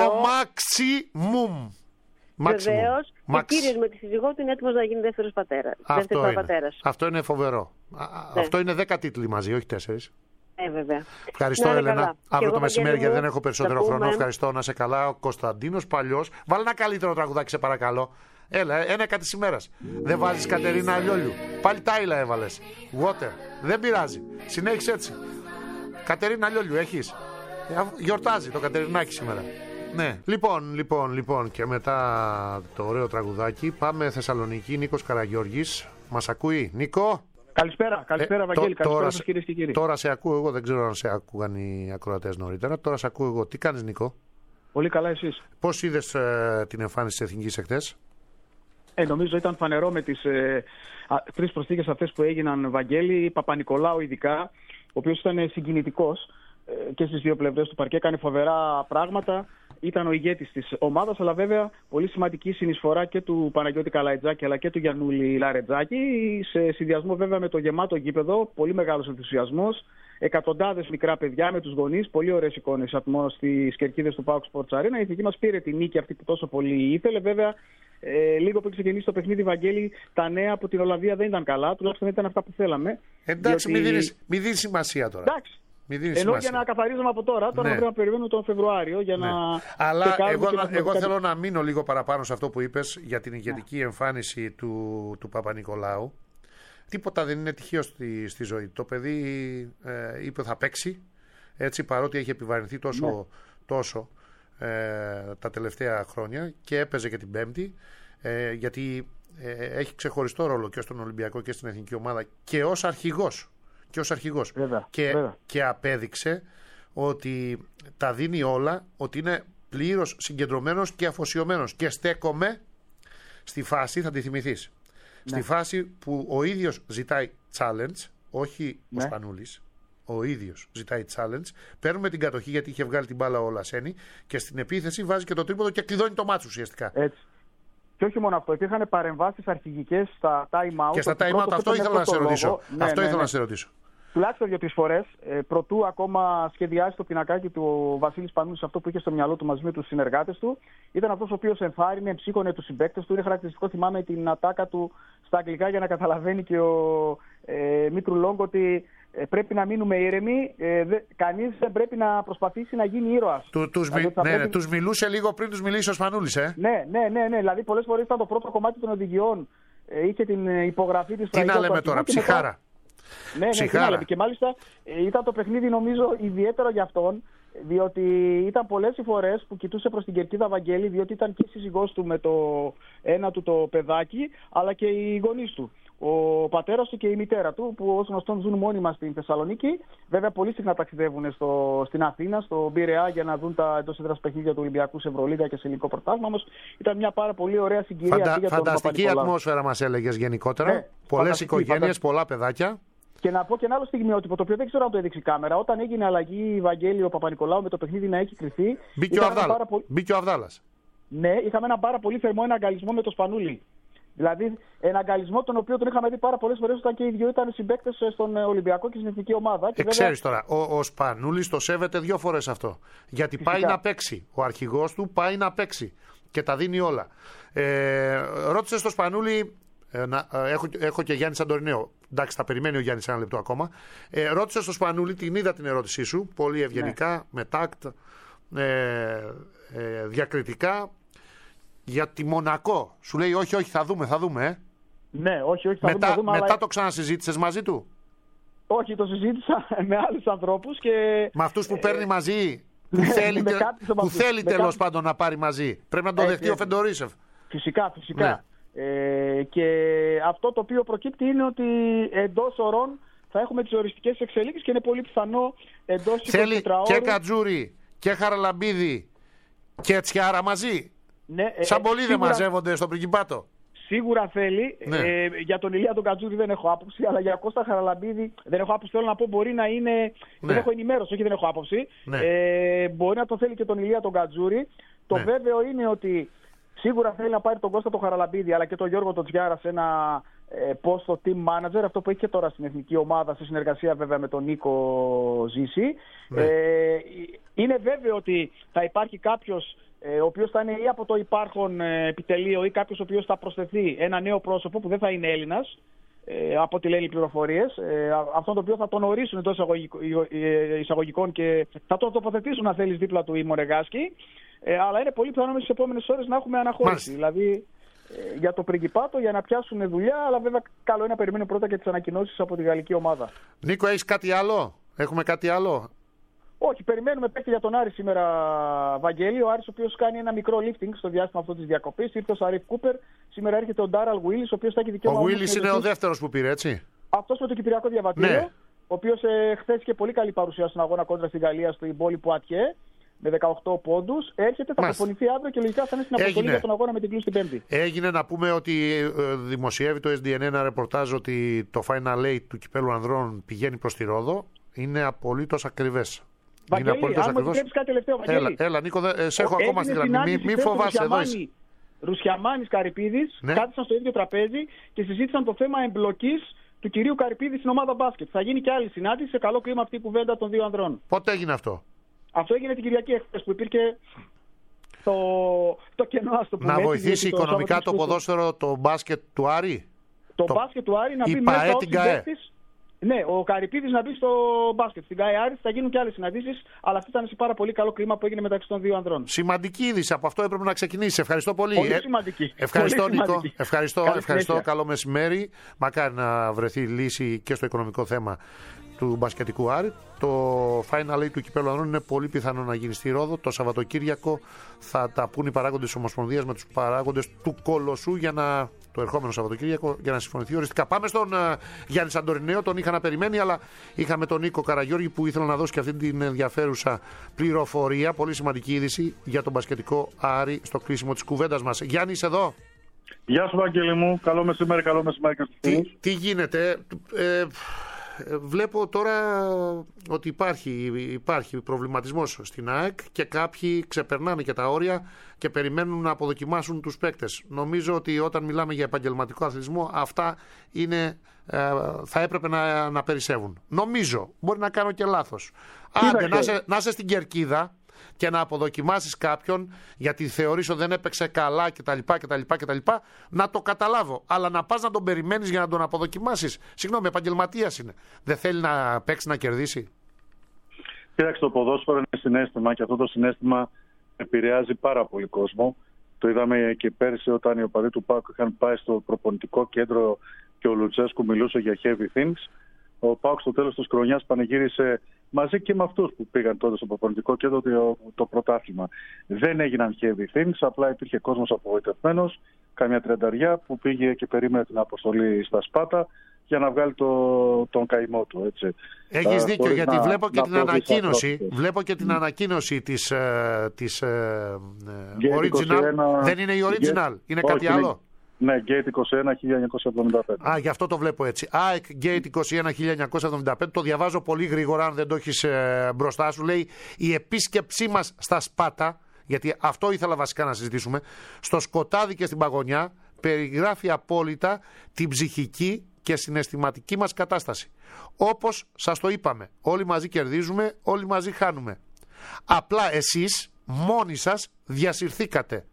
maximum. Βεβαίως. Και κύριος με τη σύζυγό του είναι έτοιμος να γίνει δεύτερος πατέρας. Αυτό, δεύτερος είναι. πατέρας. Αυτό είναι φοβερό. Ναι. Αυτό είναι δέκα τίτλοι μαζί, όχι τέσσερις. Ε, βέβαια. Ευχαριστώ, να, Έλενα. καλά. Αύριο το μεσημέρι, γιατί δεν έχω περισσότερο χρόνο. πούμε. Ευχαριστώ, να σε καλά. Ο Κωνσταντίνος Παλιός. Βάλε ένα καλύτερο τραγουδάκι, σε παρακαλώ. Έλα, ένα κάτι σήμερα. Δεν βάζεις Κατερίνα Λιόλιου. Πάλι Τάιλα έβαλες. Water. Δεν πειράζει. Συνέχισε έτσι. Κατερίνα Λιόλιου, έχεις? Γιορτάζει το Κατερινάκι σήμερα. Ναι. Λοιπόν, λοιπόν, λοιπόν. Και μετά το ωραίο τραγουδάκι πάμε Θεσσαλονίκη. Νίκος Καραγιώργης. Μας ακούει, Νίκο? Καλησπέρα, καλησπέρα, ε, Βαγγέλη. Καλησπέρα σας, κυρίες και κύριοι. Τώρα σε ακούω εγώ, δεν ξέρω αν σε ακούγαν οι ακροατές νωρίτερα. Τώρα σε ακούω εγώ. Τι κάνεις, Νίκο? Πολύ καλά, εσείς? Πώς είδες ε, την εμφάνιση της Εθνικής εχθές? Ε, νομίζω ήταν φανερό με τις ε, α, τρεις προσθήκες αυτές που έγιναν, Βαγγέλη. Παπα-Νικολάου ειδικά, ο οποίος ήταν συγκινητικός ε, και στις δύο πλευρές του παρκέ, έκανε φοβερά πράγματα. Ήταν ο ηγέτης της ομάδας, αλλά βέβαια πολύ σημαντική συνεισφορά και του Παναγιώτη Καλαϊτζάκη αλλά και του Γιαννούλη Λαρετζάκη, σε συνδυασμό βέβαια με το γεμάτο γήπεδο, πολύ μεγάλος ενθουσιασμός, εκατοντάδες μικρά παιδιά με τους γονείς, πολύ ωραίες εικόνες στις κερκίδες του ΠΑΟΚ Sports Arena. Η εθνική μας πήρε τη νίκη αυτή που τόσο πολύ ήθελε. Βέβαια, ε, λίγο πριν ξεκινήσει το παιχνίδι, Βαγγέλη, τα νέα από την Ολλανδία δεν ήταν καλά, τουλάχιστον δεν ήταν αυτά που θέλαμε. Εντάξει, διότι... μην δίνεις, μην δίνεις σημασία τώρα. Εντάξει. Ενώ σημασία. Για να καθαρίζουμε από τώρα, τώρα ναι. πρέπει να περιμένουμε τον Φεβρουάριο για ναι. να. Αλλά εγώ, να, εγώ κάτι... θέλω να μείνω λίγο παραπάνω σε αυτό που είπες για την ηγετική ναι. εμφάνιση του, του Παπα-Νικολάου. Τίποτα δεν είναι τυχαίο στη, στη ζωή. Το παιδί ε, είπε θα παίξει, έτσι, παρότι έχει επιβαρυνθεί τόσο, ναι. τόσο ε, τα τελευταία χρόνια, και έπαιζε και την Πέμπτη, ε, γιατί ε, έχει ξεχωριστό ρόλο και στον Ολυμπιακό και στην εθνική ομάδα και ως αρχηγός. Και ως αρχηγός. Βέβαια, και, βέβαια. και απέδειξε ότι τα δίνει όλα, ότι είναι πλήρως συγκεντρωμένος και αφοσιωμένος. Και στέκομαι στη φάση, θα τη θυμηθείς, ναι. στη φάση που ο ίδιος ζητάει challenge, όχι ναι. ο Σπανούλης, ο ίδιος ζητάει challenge. Παίρνουμε την κατοχή γιατί είχε βγάλει την μπάλα ο Λασένη και στην επίθεση βάζει και το τρίποδο και κλειδώνει το μάτσο ουσιαστικά. Έτσι. Και όχι μόνο αυτό, υπήρχαν παρεμβάσεις αρχηγικές στα time out. Και στα time out, αυτό ήθελα να σε ρωτήσω. Ναι, αυτό ναι, ήθελα ναι. να σε ρωτήσω. Τουλάχιστον δύο-τρεις φορές, ε, προτού ακόμα σχεδιάσει το πινακάκι του Βασίλης Πανούλης, αυτό που είχε στο μυαλό του μαζί με τους συνεργάτες του, ήταν αυτός ο οποίος ενθάρρυνε, ψύχωνε τους συμπαίκτες του. Είναι χαρακτηριστικό, θυμάμαι την ατάκα του στα αγγλικά για να καταλαβαίνει και ο ε, Μήτρου Λόγκ ότι ε, πρέπει να μείνουμε ήρεμοι. Ε, δε, κανείς δεν πρέπει να προσπαθήσει να γίνει ήρωας. Του, τους, δηλαδή, μι, ναι, πρέπει... ναι, τους μιλούσε λίγο πριν τους μιλήσει ο Σπανούλης, ε. Ναι, ναι, ναι, ναι. Δηλαδή πολλές φορές ήταν το πρώτο κομμάτι των οδηγιών. Ε, είχε την υπογραφή της. Τι να λέμε τώρα, ψυχάρα. Ναι, ναι, ναι, και μάλιστα ήταν το παιχνίδι νομίζω ιδιαίτερο για αυτόν, διότι ήταν πολλές οι φορές που κοιτούσε προς την κερκίδα Βαγγέλη, διότι ήταν και η σύζυγός του με το ένα του το παιδάκι, αλλά και οι γονείς του. Ο πατέρας του και η μητέρα του, που ως γνωστόν ζουν μόνιμα στην Θεσσαλονίκη. Βέβαια, πολύ συχνά ταξιδεύουν στο, στην Αθήνα, στο Πειραιά, για να δουν τα εντός έδρας παιχνίδια του Ολυμπιακού σε Ευρωλίγα και σε ελληνικό πρωτάθλημα. Όμως ήταν μια πάρα πολύ ωραία συγκυρία. Φαντα, για τον φανταστική ατμόσφαιρα, μας έλεγες γενικότερα. Ναι, πολλές οικογένειες, πολλά παιδάκια. Και να πω και ένα άλλο στιγμιότυπο, το οποίο δεν ξέρω αν το έδειξε η κάμερα. Όταν έγινε αλλαγή Βαγγέλη ο Παπα-Νικολάου με το παιχνίδι να έχει κρυφθεί. Μπήκε ο Αβδάλας. Πολύ... ο Αβδάλας. Ναι, είχαμε ένα πάρα πολύ θερμό εναγκαλισμό με το Σπανούλη. Δηλαδή, εναγκαλισμό τον οποίο τον είχαμε δει πάρα πολλές φορές όταν και οι δύο ήταν συμπαίκτες στον Ολυμπιακό και στην εθνική ομάδα. Ε, ξέρεις τώρα, ο, ο Σπανούλης το σέβεται δύο φορές αυτό. Γιατί φυσικά πάει να παίξει. Ο αρχηγός του πάει να παίξει. Και τα δίνει όλα. Ε, ρώτησε στο Σπανούλη. Ε, να, ε, έχω, έχω και Γιάννη Σαντορινέο. Εντάξει, θα περιμένει ο Γιάννης ένα λεπτό ακόμα. Ε, ρώτησε στο Σπανούλη, την είδα την ερώτησή σου. Πολύ ευγενικά, ναι. με τάκτ, ε, ε, διακριτικά. Για τη Μονακό. Σου λέει όχι, όχι, θα δούμε, θα δούμε. Ε. Ναι, όχι, όχι, θα μετά, δούμε. Θα δούμε μετά αλλά... το ξανασυζήτησες μαζί του. Όχι, το συζήτησα με άλλους ανθρώπους και. Με αυτούς που παίρνει μαζί. Που θέλει, τε... που θέλει τέλος κάτι... πάντων να πάρει μαζί. Πρέπει να το δεχτεί ο Φεντορίσεφ. Φυσικά, φυσικά. Ναι. Ε, και αυτό το οποίο προκύπτει είναι ότι εντός ωρών θα έχουμε τις οριστικές εξελίξεις και είναι πολύ πιθανό εντός θέλει είκοσι ώρου... και Κατζούρι και Χαραλαμπίδη και Τσιάρα μαζί. Ναι, σαν πολλοί σίγουρα... δεν μαζεύονται στο Πριγκιπάτο. Σίγουρα θέλει. Ναι. Ε, για τον Ηλία τον Κατζούρι δεν έχω άποψη, αλλά για Κώστα Χαραλαμπίδη δεν έχω άποψη. Θέλω να πω μπορεί να είναι. Ναι. Δεν έχω ενημέρωση, όχι δεν έχω άποψη. Ναι. Ε, μπορεί να το θέλει και τον Ηλία τον Κατζούρι. Το ναι. βέβαιο είναι ότι σίγουρα θέλει να πάρει τον Κώστα τον Χαραλαμπίδη, αλλά και τον Γιώργο τον Τσιάρα σε ένα ε, post team manager. Αυτό που έχει και τώρα στην εθνική ομάδα, σε συνεργασία βέβαια με τον Νίκο Ζήση. Ναι. Ε, είναι βέβαιο ότι θα υπάρχει κάποιος ο οποίος θα είναι ή από το υπάρχον επιτελείο ή κάποιος ο οποίος θα προσθεθεί, ένα νέο πρόσωπο που δεν θα είναι Έλληνας, από ό,τι λένε οι πληροφορίες, αυτόν το οποίο θα τον ορίσουν εντός εισαγωγικών και θα τον τοποθετήσουν αν θέλεις δίπλα του η Μορεγάσκη, αλλά είναι πολύ πιθανό στις επόμενες ώρες να έχουμε αναχώρηση. Δηλαδή για το Πριγκιπάτο, για να πιάσουν δουλειά, αλλά βέβαια καλό είναι να περιμένουν πρώτα και τις ανακοινώσεις από τη γαλλική ομάδα. Νίκο, έχεις κάτι άλλο? Έχουμε κάτι άλλο? Όχι, περιμένουμε παίκτη για τον Άρη σήμερα, Βαγγέλη. Ο Άρης ο οποίος κάνει ένα μικρό lifting στο διάστημα αυτό της διακοπής. Ήρθε ο Σαρίφ Κούπερ. Σήμερα έρχεται ο Ντάραλ Γουίλις, ο οποίος θα έχει δικαίωμα. Ο Γουίλις είναι ο δεύτερος που πήρε, έτσι. Αυτός με το Κυπριακό Διαβατήριο. Ναι. Ο οποίος ε, χθες είχε πολύ καλή παρουσία στον αγώνα κόντρα στη Γαλλία στο υπόλοιπο Ατιέ. Με δεκαοκτώ πόντους. Έρχεται, θα προπονηθεί αύριο και λογικά θα είναι στην αποστολή για τον αγώνα με την Κλούς την Πέμπτη. Έγινε να πούμε ότι ε, δημοσιεύει το Ες Ντι Εν ένα ρεπορτάζ ότι το Final Eight του Κυπέλλου Ανδρών πηγαίνει προς τη Ρόδο. Είναι απολύτως ακριβές. Βαγγέλη, αν μου επιτρέψεις κάτι τελευταίο, Βαγγέλη. Έλα, έλα Νίκο, δε, σε έχω ακόμα στη γραμμή. Μην μη φοβάσαι εδώ. Ρουσιαμάνης Καρυπίδης, ναι. Κάθισαν στο ίδιο τραπέζι και συζήτησαν το θέμα εμπλοκής του κυρίου Καρυπίδη στην ομάδα μπάσκετ. Θα γίνει και άλλη συνάντηση σε καλό κλίμα αυτή η κουβέντα των δύο ανδρών. Πότε έγινε αυτό? Αυτό έγινε την Κυριακή εχθές που υπήρχε το, το κενό, ας το πούμε. Να βοηθήσει οικονομικά το, το ποδόσφαιρο, το μπάσκετ του Άρη. Το, το μπάσκετ του Άρη να μπει μέσα ως συμπαίκτης. Ναι, ο Καρυπίδης να μπει στο μπάσκετ. Στην ΚΑΕ Άρης θα γίνουν και άλλες συναντήσεις, αλλά αυτό ήταν σε πάρα πολύ καλό κλίμα που έγινε μεταξύ των δύο ανδρών. Σημαντική είδηση, από αυτό έπρεπε να ξεκινήσει. Ευχαριστώ πολύ. Πολύ σημαντική. Ε, ευχαριστώ, πολύ Νίκο. Σημαντική. Ευχαριστώ, ευχαριστώ. Καλό μεσημέρι. Μακάρι να βρεθεί λύση και στο οικονομικό θέμα του μπασκετικού Άρη. Το Final Eight του Κυπέλλου Ανδρών είναι πολύ πιθανό να γίνει στη Ρόδο. Το Σαββατοκύριακο θα τα πούν οι παράγοντες της Ομοσπονδίας με τους παράγοντες του Κολοσσού για να, το ερχόμενο Σαββατοκύριακο, για να συμφωνηθεί οριστικά. Πάμε στον uh, Γιάννη Σαντορινέο, τον είχα να περιμένει, αλλά είχαμε τον Νίκο Καραγιώργη που ήθελε να δώσει και αυτή την ενδιαφέρουσα πληροφορία. Πολύ σημαντική είδηση για τον μπασκετικό Άρη στο κλείσιμο της κουβέντας μας. Γιάννη, είσαι εδώ? Γεια σου, Βαγγέλη μου. Καλό μεσημέρι, καλό μεσημέρι και στους φίλους. Τι, τι γίνεται, ε, βλέπω τώρα ότι υπάρχει, υπάρχει προβληματισμός στην ΑΕΚ και κάποιοι ξεπερνάνε και τα όρια και περιμένουν να αποδοκιμάσουν τους παίκτες. Νομίζω ότι όταν μιλάμε για επαγγελματικό αθλητισμό, αυτά είναι, ε, θα έπρεπε να, να περισσεύουν. Νομίζω, μπορεί να κάνω και λάθος. Άντε, να είσαι, να είσαι στην κερκίδα και να αποδοκιμάσεις κάποιον γιατί θεωρείς ότι δεν έπαιξε καλά κτλ, κτλ, κτλ, να το καταλάβω. Αλλά να πας να τον περιμένεις για να τον αποδοκιμάσεις. Συγγνώμη, επαγγελματίας είναι. Δεν θέλει να παίξει να κερδίσει. Κοίταξε, το ποδόσφαιρο είναι συναίσθημα και αυτό το συναίσθημα επηρεάζει πάρα πολύ κόσμο. Το είδαμε και πέρσι όταν οι οπαδοί του ΠΑΟΚ είχαν πάει στο προπονητικό κέντρο και ο Λουτσέσκου μιλούσε για heavy things. Ο ΠΑΟΚ στο τέλος της χρονιάς πανηγύρισε μαζί και με αυτούς που πήγαν τότε στο προπονητικό κέντρο το, το πρωτάθλημα. Δεν έγιναν heavy things, απλά υπήρχε κόσμος απογοητευμένος, καμιά τριανταριά που πήγε και περίμενε την αποστολή στα Σπάτα για να βγάλει το, τον καημό του. Έτσι. Έχεις uh, δίκιο, γιατί να, βλέπω και να την ανακοίνωση, βλέπω και την ανακοίνωση της, uh, της uh, original. είκοσι ένα, δεν είναι η original, Gate, είναι κάτι όχι, άλλο. Ναι, Gate είκοσι ένα χίλια εννιακόσια εβδομήντα πέντε. Α, γι' αυτό το βλέπω έτσι. ΑΕΚ Gate είκοσι ένα χίλια εννιακόσια εβδομήντα πέντε. Το διαβάζω πολύ γρήγορα, αν δεν το έχεις ε, μπροστά σου. Λέει η επίσκεψή μας στα Σπάτα, γιατί αυτό ήθελα βασικά να συζητήσουμε, στο σκοτάδι και στην παγωνιά, περιγράφει απόλυτα την ψυχική και συναισθηματική μας κατάσταση. Όπως σας το είπαμε, όλοι μαζί κερδίζουμε, όλοι μαζί χάνουμε. Απλά εσείς μόνοι σας διασυρθήκατε.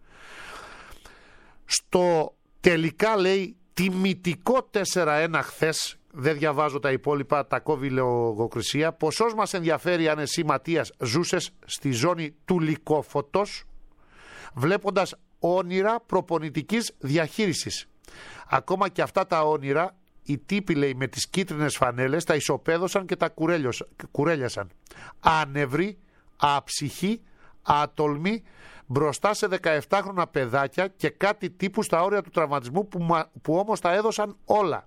Στο τελικά, λέει, τιμητικό τέσσερα ένα χθες, δεν διαβάζω τα υπόλοιπα, τα κόβει λογοκρισία. Ποσός μας ενδιαφέρει αν εσύ, Ματίας, ζούσες στη ζώνη του Λυκόφωτος, βλέποντας όνειρα προπονητικής διαχείρισης. Ακόμα και αυτά τα όνειρα, οι τύποι, λέει, με τις κίτρινες φανέλες τα ισοπαίδωσαν και τα κουρέλιασαν. Άνευροι, άψυχοι, άτολμοι, μπροστά σε δεκαεπτάχρονα παιδάκια και κάτι τύπου στα όρια του τραυματισμού που, που όμως τα έδωσαν όλα.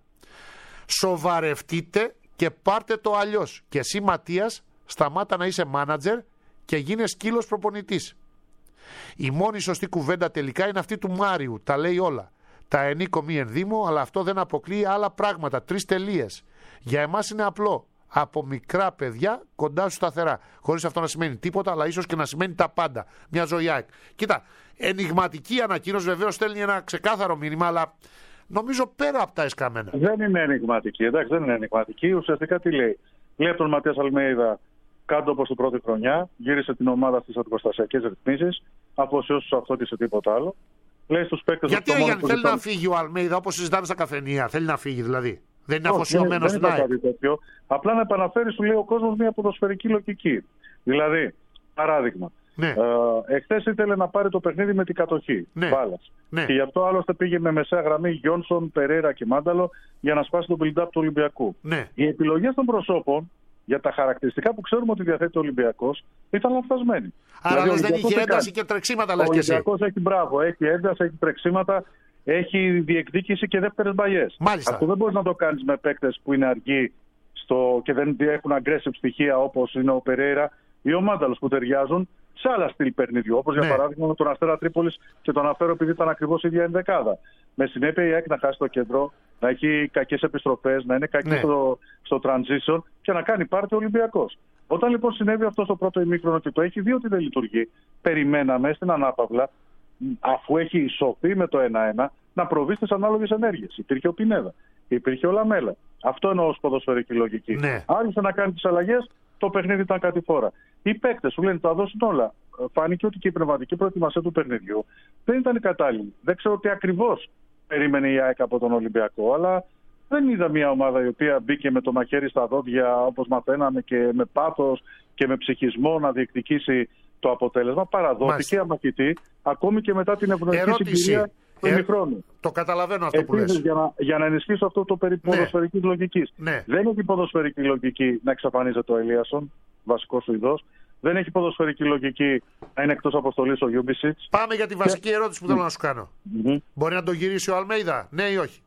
Σοβαρευτείτε και πάρτε το αλλιώς. Και εσύ, Ματίας, σταμάτα να είσαι μάνατζερ και γίνε σκύλος προπονητής. Η μόνη σωστή κουβέντα τελικά είναι αυτή του Μάριου. Τα λέει όλα. Τα ενίκο μη ενδύμω, αλλά αυτό δεν αποκλείει άλλα πράγματα. Τρεις τελείες. Για εμάς είναι απλό. Από μικρά παιδιά κοντά σου σταθερά. Χωρίς αυτό να σημαίνει τίποτα, αλλά ίσως και να σημαίνει τα πάντα. Μια ζωή ΑΕΚ. Κοίτα, ενιγματική ανακοίνωση, βεβαίως στέλνει ένα ξεκάθαρο μήνυμα, αλλά νομίζω πέρα από τα εσκαμμένα. Δεν είναι ενιγματική, εντάξει, δεν είναι ενιγματική. Ουσιαστικά τι λέει. Λέει από τον Ματίας Αλμέιδα, κάτω όπως την πρώτη χρονιά, γύρισε την ομάδα στις αντιπροστασιακές ρυθμίσεις, αφοσιώσου αυτό και σε τίποτα άλλο. Λέει στους παίκτες. Γιατί ο Γιάννη θέλει να φύγει ο Αλμέιδα, όπως συζητάμε στα καφενεία, θέλει να φύγει δηλαδή. Δεν είναι αφοσιωμένο στην ΑΕΚ. Απλά να επαναφέρει, σου λέει ο κόσμος, μια ποδοσφαιρική λογική. Δηλαδή, παράδειγμα, ναι. ε, εχθές ήθελε να πάρει το παιχνίδι με την κατοχή. Ναι. Μπάλας. Ναι. Και γι' αυτό άλλωστε πήγε με μεσαία γραμμή Γιόνσον, Περέρα και Μάνταλο για να σπάσει τον build-up του Ολυμπιακού. Ναι. Οι επιλογές των προσώπων για τα χαρακτηριστικά που ξέρουμε ότι διαθέτει ο Ολυμπιακός ήταν λανθασμένοι. Άρα δηλαδή, δεν είχε ένταση και τρεξίματα, λες και εσύ. Ο Ολυμπιακός έχει μπράβο, έχει ένταση, έχει τρεξίματα. Έχει διεκδίκηση και δεύτερες μπαγιές. Αυτό δεν μπορείς να το κάνεις με παίκτες που είναι αργοί στο... και δεν έχουν aggressive στοιχεία όπως είναι ο Περέιρα ή ο Μάνταλος που ταιριάζουν σε άλλα στυλ παιχνιδιού. Όπως ναι. για παράδειγμα με τον Αστέρα Τρίπολης, και τον αναφέρω επειδή ήταν ακριβώς η ίδια ενδεκάδα. Με συνέπεια η ΑΕΚ να χάσει το κέντρο, να έχει κακές επιστροφές, να είναι κακή ναι. στο, στο transition και να κάνει πάρτι ο Ολυμπιακός. Όταν λοιπόν συνέβη αυτό στο πρώτο ημίχρονο και το έχει δει ότι δεν λειτουργεί, περιμέναμε στην ανάπαυλα, αφού έχει ισοπεί με το ένα ένα, να προβεί στις ανάλογες ενέργειες. Υπήρχε ο Πινέδα, υπήρχε ο Λαμέλα. Αυτό εννοώ ως ποδοσφαιρική λογική. Ναι. Άρχισε να κάνει τις αλλαγές, το παιχνίδι ήταν κάτι φορά. Οι παίκτες σου λένε θα δώσουν όλα. Φάνηκε ότι και η πνευματική προετοιμασία του παιχνιδιού δεν ήταν κατάλληλη. Δεν ξέρω τι ακριβώς περίμενε η ΑΕΚ από τον Ολυμπιακό, αλλά δεν είδα μια ομάδα η οποία μπήκε με το μαχαίρι στα δόντια, όπως μαθαίναμε, και με πάθος και με ψυχισμό να διεκδικήσει το αποτέλεσμα. Παραδόθηκε αμαχητή, ακόμη και μετά την ευνοϊκή συγκυρία του ημιχρόνου. Το καταλαβαίνω αυτό. Επίσης, που λες. Για να, για να ενισχύσω αυτό το περί ναι. ποδοσφαιρικής λογικής. Ναι. Δεν έχει ποδοσφαιρική λογική να εξαφανίζεται ο Ελίασον, βασικός Σουηδός. Δεν έχει ποδοσφαιρική λογική να είναι εκτός αποστολής ο Γιούμπισιτς. Πάμε για τη βασική και... ερώτηση που θέλω να σου κάνω. Mm-hmm. Μπορεί να το γυρίσει ο Αλμέιδα, ναι ή όχι?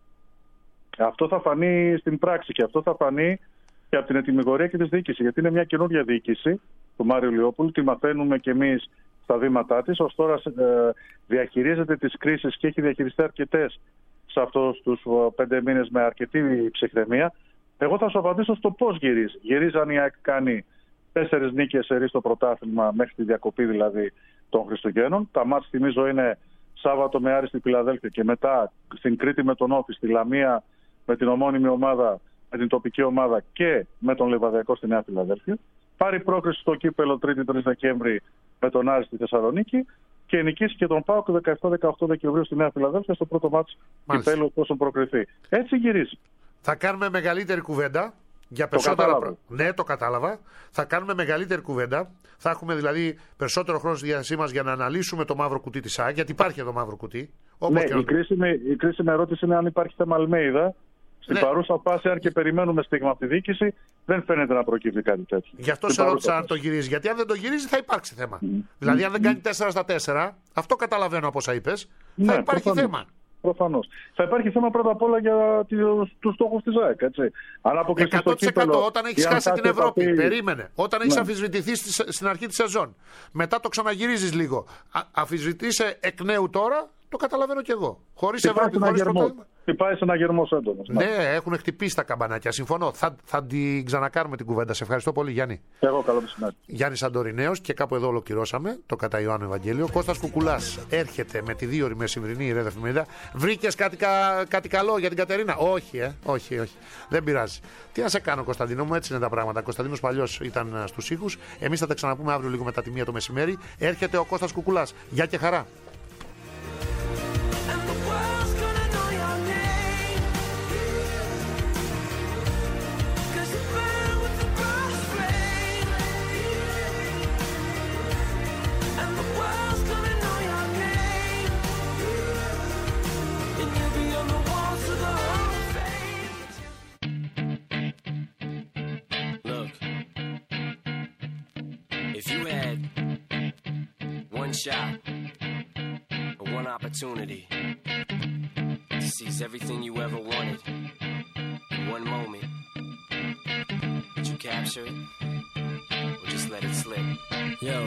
Αυτό θα φανεί στην πράξη και αυτό θα φανεί και από την ετοιμιγωρία και τη διοίκηση. Γιατί είναι μια καινούργια διοίκηση του Μάριου Λιόπουλου, τη μαθαίνουμε κι εμείς στα βήματά της. Ως τώρα ε, διαχειρίζεται τις κρίσεις και έχει διαχειριστεί αρκετές σε αυτούς τους πέντε μήνες με αρκετή ψυχραιμία. Εγώ θα σου απαντήσω στο πώς γυρίζει. Γυρίζει αν η ΑΕΚ κάνει τέσσερις νίκες σερί στο πρωτάθλημα μέχρι τη διακοπή δηλαδή των Χριστουγέννων. Τα μάτς θυμίζω είναι Σάββατο με Άρη στη Φιλαδέλφια και μετά στην Κρήτη με τον Όφη, στη Λαμία με την ομώνυμη ομάδα, με την τοπική ομάδα και με τον Λιβαδιακό στη Νέα Φιλαδέλφια. Πάρει πρόκριση στο κύπελο τρίτη τρεις Δεκέμβρη με τον Άρη στη Θεσσαλονίκη και νικήσει και τον ΠΑΟΚ δεκαεπτά δεκαοκτώ Δεκεμβρίου στη Νέα Φιλαδέλφια στο πρώτο μάτς κυπέλου εφόσον προκριθεί. Έτσι γυρίζει. Θα κάνουμε μεγαλύτερη κουβέντα για περισσότερα. Προ... Ναι, το κατάλαβα. Θα κάνουμε μεγαλύτερη κουβέντα. Θα έχουμε δηλαδή περισσότερο χρόνο στη διάθεσή μας για να αναλύσουμε το μαύρο κουτί της ΑΕΚ, γιατί υπάρχει εδώ μαύρο κουτί. Ναι, η, κρίσιμη, η κρίσιμη ερώτηση είναι αν υπάρχει θέμα Αλμέιδα. Στην ναι. παρούσα φάση, αν και περιμένουμε στίγμα από τη διοίκηση, δεν φαίνεται να προκύψει κάτι τέτοιο. Γι' αυτό σε ρώτησα αν το γυρίζει. Γιατί αν δεν το γυρίζει, θα υπάρξει θέμα. Mm. Δηλαδή, αν δεν κάνει τέσσερα στα τέσσερα, αυτό καταλαβαίνω από όσα είπες, ναι, θα υπάρχει προφανώς. θέμα. Προφανώς. Θα υπάρχει θέμα πρώτα απ' όλα για τους στόχους της ΑΕΚ. Έτσι. Αν εκατό τοις εκατό όταν έχεις χάσει την Ευρώπη. Πει... Περίμενε. Όταν έχεις ναι. αμφισβητηθεί στην αρχή της σεζόν. Μετά το ξαναγυρίζεις λίγο. Αμφισβητείσαι εκ νέου τώρα, το καταλαβαίνω κι εγώ. Χωρίς Ευρώπη, χωρίς πρωτάθλημα. Πάει σε ένα γερμό έντονο. Ναι, έχουν χτυπήσει τα καμπανάκια. Συμφωνώ. Θα, θα την ξανακάνουμε την κουβέντα. Σε ευχαριστώ πολύ, Γιάννη. Εγώ, καλό μεσημέρι. Γιάννης Αντορινέος, και κάπου εδώ ολοκληρώσαμε το κατά Ιωάννου Ευαγγέλιο. Κώστας Κουκουλάς έρχεται με τη δύο ώρη μεσημβρινή Ρεδ Εφημερίδα. Βρήκες κάτι, κα, κάτι καλό για την Κατερίνα? Όχι, ε, όχι, όχι. Δεν πειράζει. Τι να σε κάνω, Κωνσταντίνο μου, έτσι είναι τα πράγματα. Κωνσταντίνος παλιός ήταν στους ήχους. Εμείς θα τα ξαναπούμε αύριο λίγο μετά τη μία το μεσημέρι. Έρχεται ο Κώστας Κουκουλάς. Γεια και χαρά. If you had one shot or one opportunity to seize everything you ever wanted in one moment, would you capture it or just let it slip? Yo.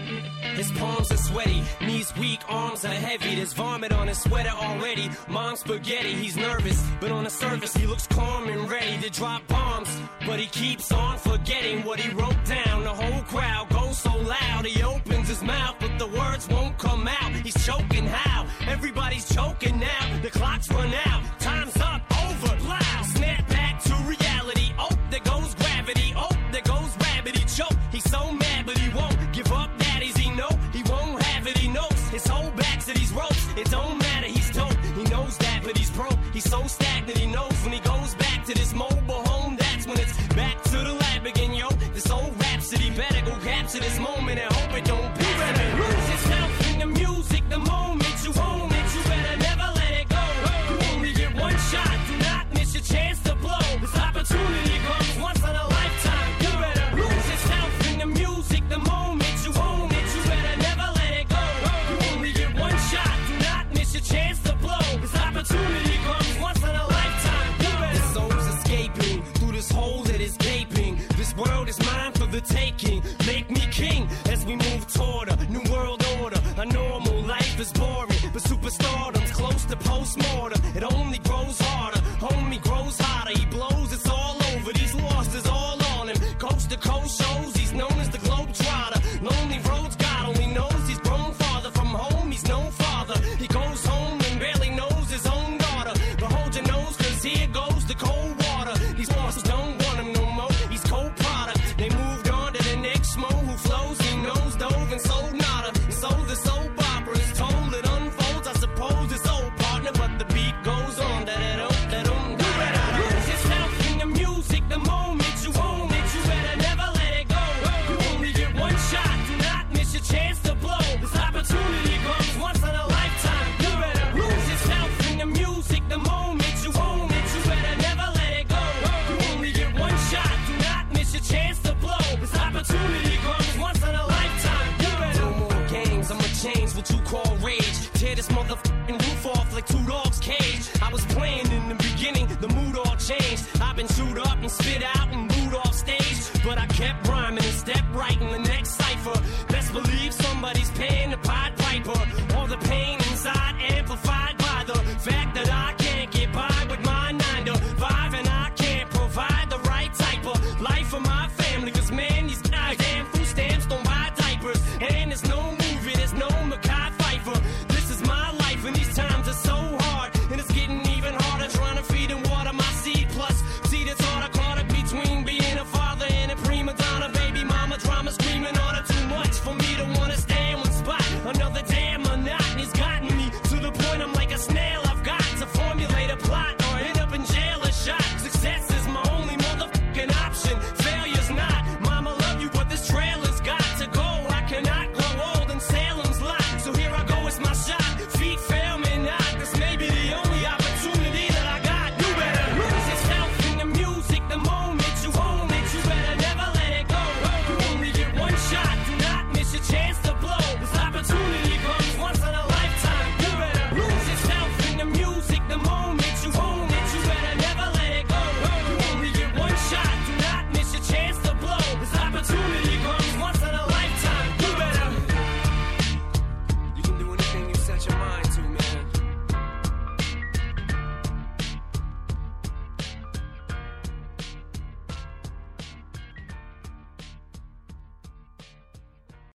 His palms are sweaty, knees weak, arms are heavy. There's vomit on his sweater already. Mom's spaghetti, he's nervous, but on the surface he looks calm and ready to drop bombs. But he keeps on forgetting what he wrote down. The whole crowd goes so loud, he opens his mouth, but the words won't come out. He's choking how? Everybody's choking now. The clock's run out, time's up, over, loud. Snap back to reality. Oh, there goes gravity. Oh, there goes rabbit. He choke. He's so mad, but he won't give up. Daddies, he know he won't have it. He knows his whole back to these ropes. It don't matter. He's dope. He knows that, but he's broke. He's so stagnant. He knows when he goes back to this mobile home. That's when it's back to the lab again, yo. This old rhapsody better go capture this moment and hope it don't pass. And lose yourself in the music the moment you own it. You better never let it go. You only get one shot. Do not miss your chance to blow. This opportunity comes once in a lifetime. You better lose yourself in the music the moment you own it. You better never let it go. You only get one shot. Do not miss your chance to blow. This opportunity comes once in a lifetime. You better. This soul's escaping through this hole that is gaping. This world is mine for the taking. Make me king as we move toward a new world order. A normal life is boring, but superstardom's close to postmortem. It only grows harder, homie grows hotter. He blows, it's all over. These losses all on him. Coast to coast shows, he's known as the Globetrotter. Lonely roads, God only knows he's grown farther from home. He's no father. He goes home and barely knows his own daughter. But hold your nose, cause here goes the cold water. These bosses don't want him no more. He's cold product. They moved on to the next mo who flows. He knows dove and sold nada. And so the soap opera is told. It unfolds. I suppose it's old partner, but the beat goes on. Da da da da da. You better lose yourself in the music the moment you own it. You better never let it go. You only get one shot. Do not miss your chance to blow. This opportunity comes once in a lifetime. You better lose yourself in the music the moment you own it. You better never let it go. You only get one shot. Do not miss your chance to blow. This opportunity comes once in a lifetime. You better. No more games. I'ma change what you call rage. Tear this motherfucking roof off like two dogs' cage. I was playing in the beginning. The mood all changed. I've been chewed up and spit out.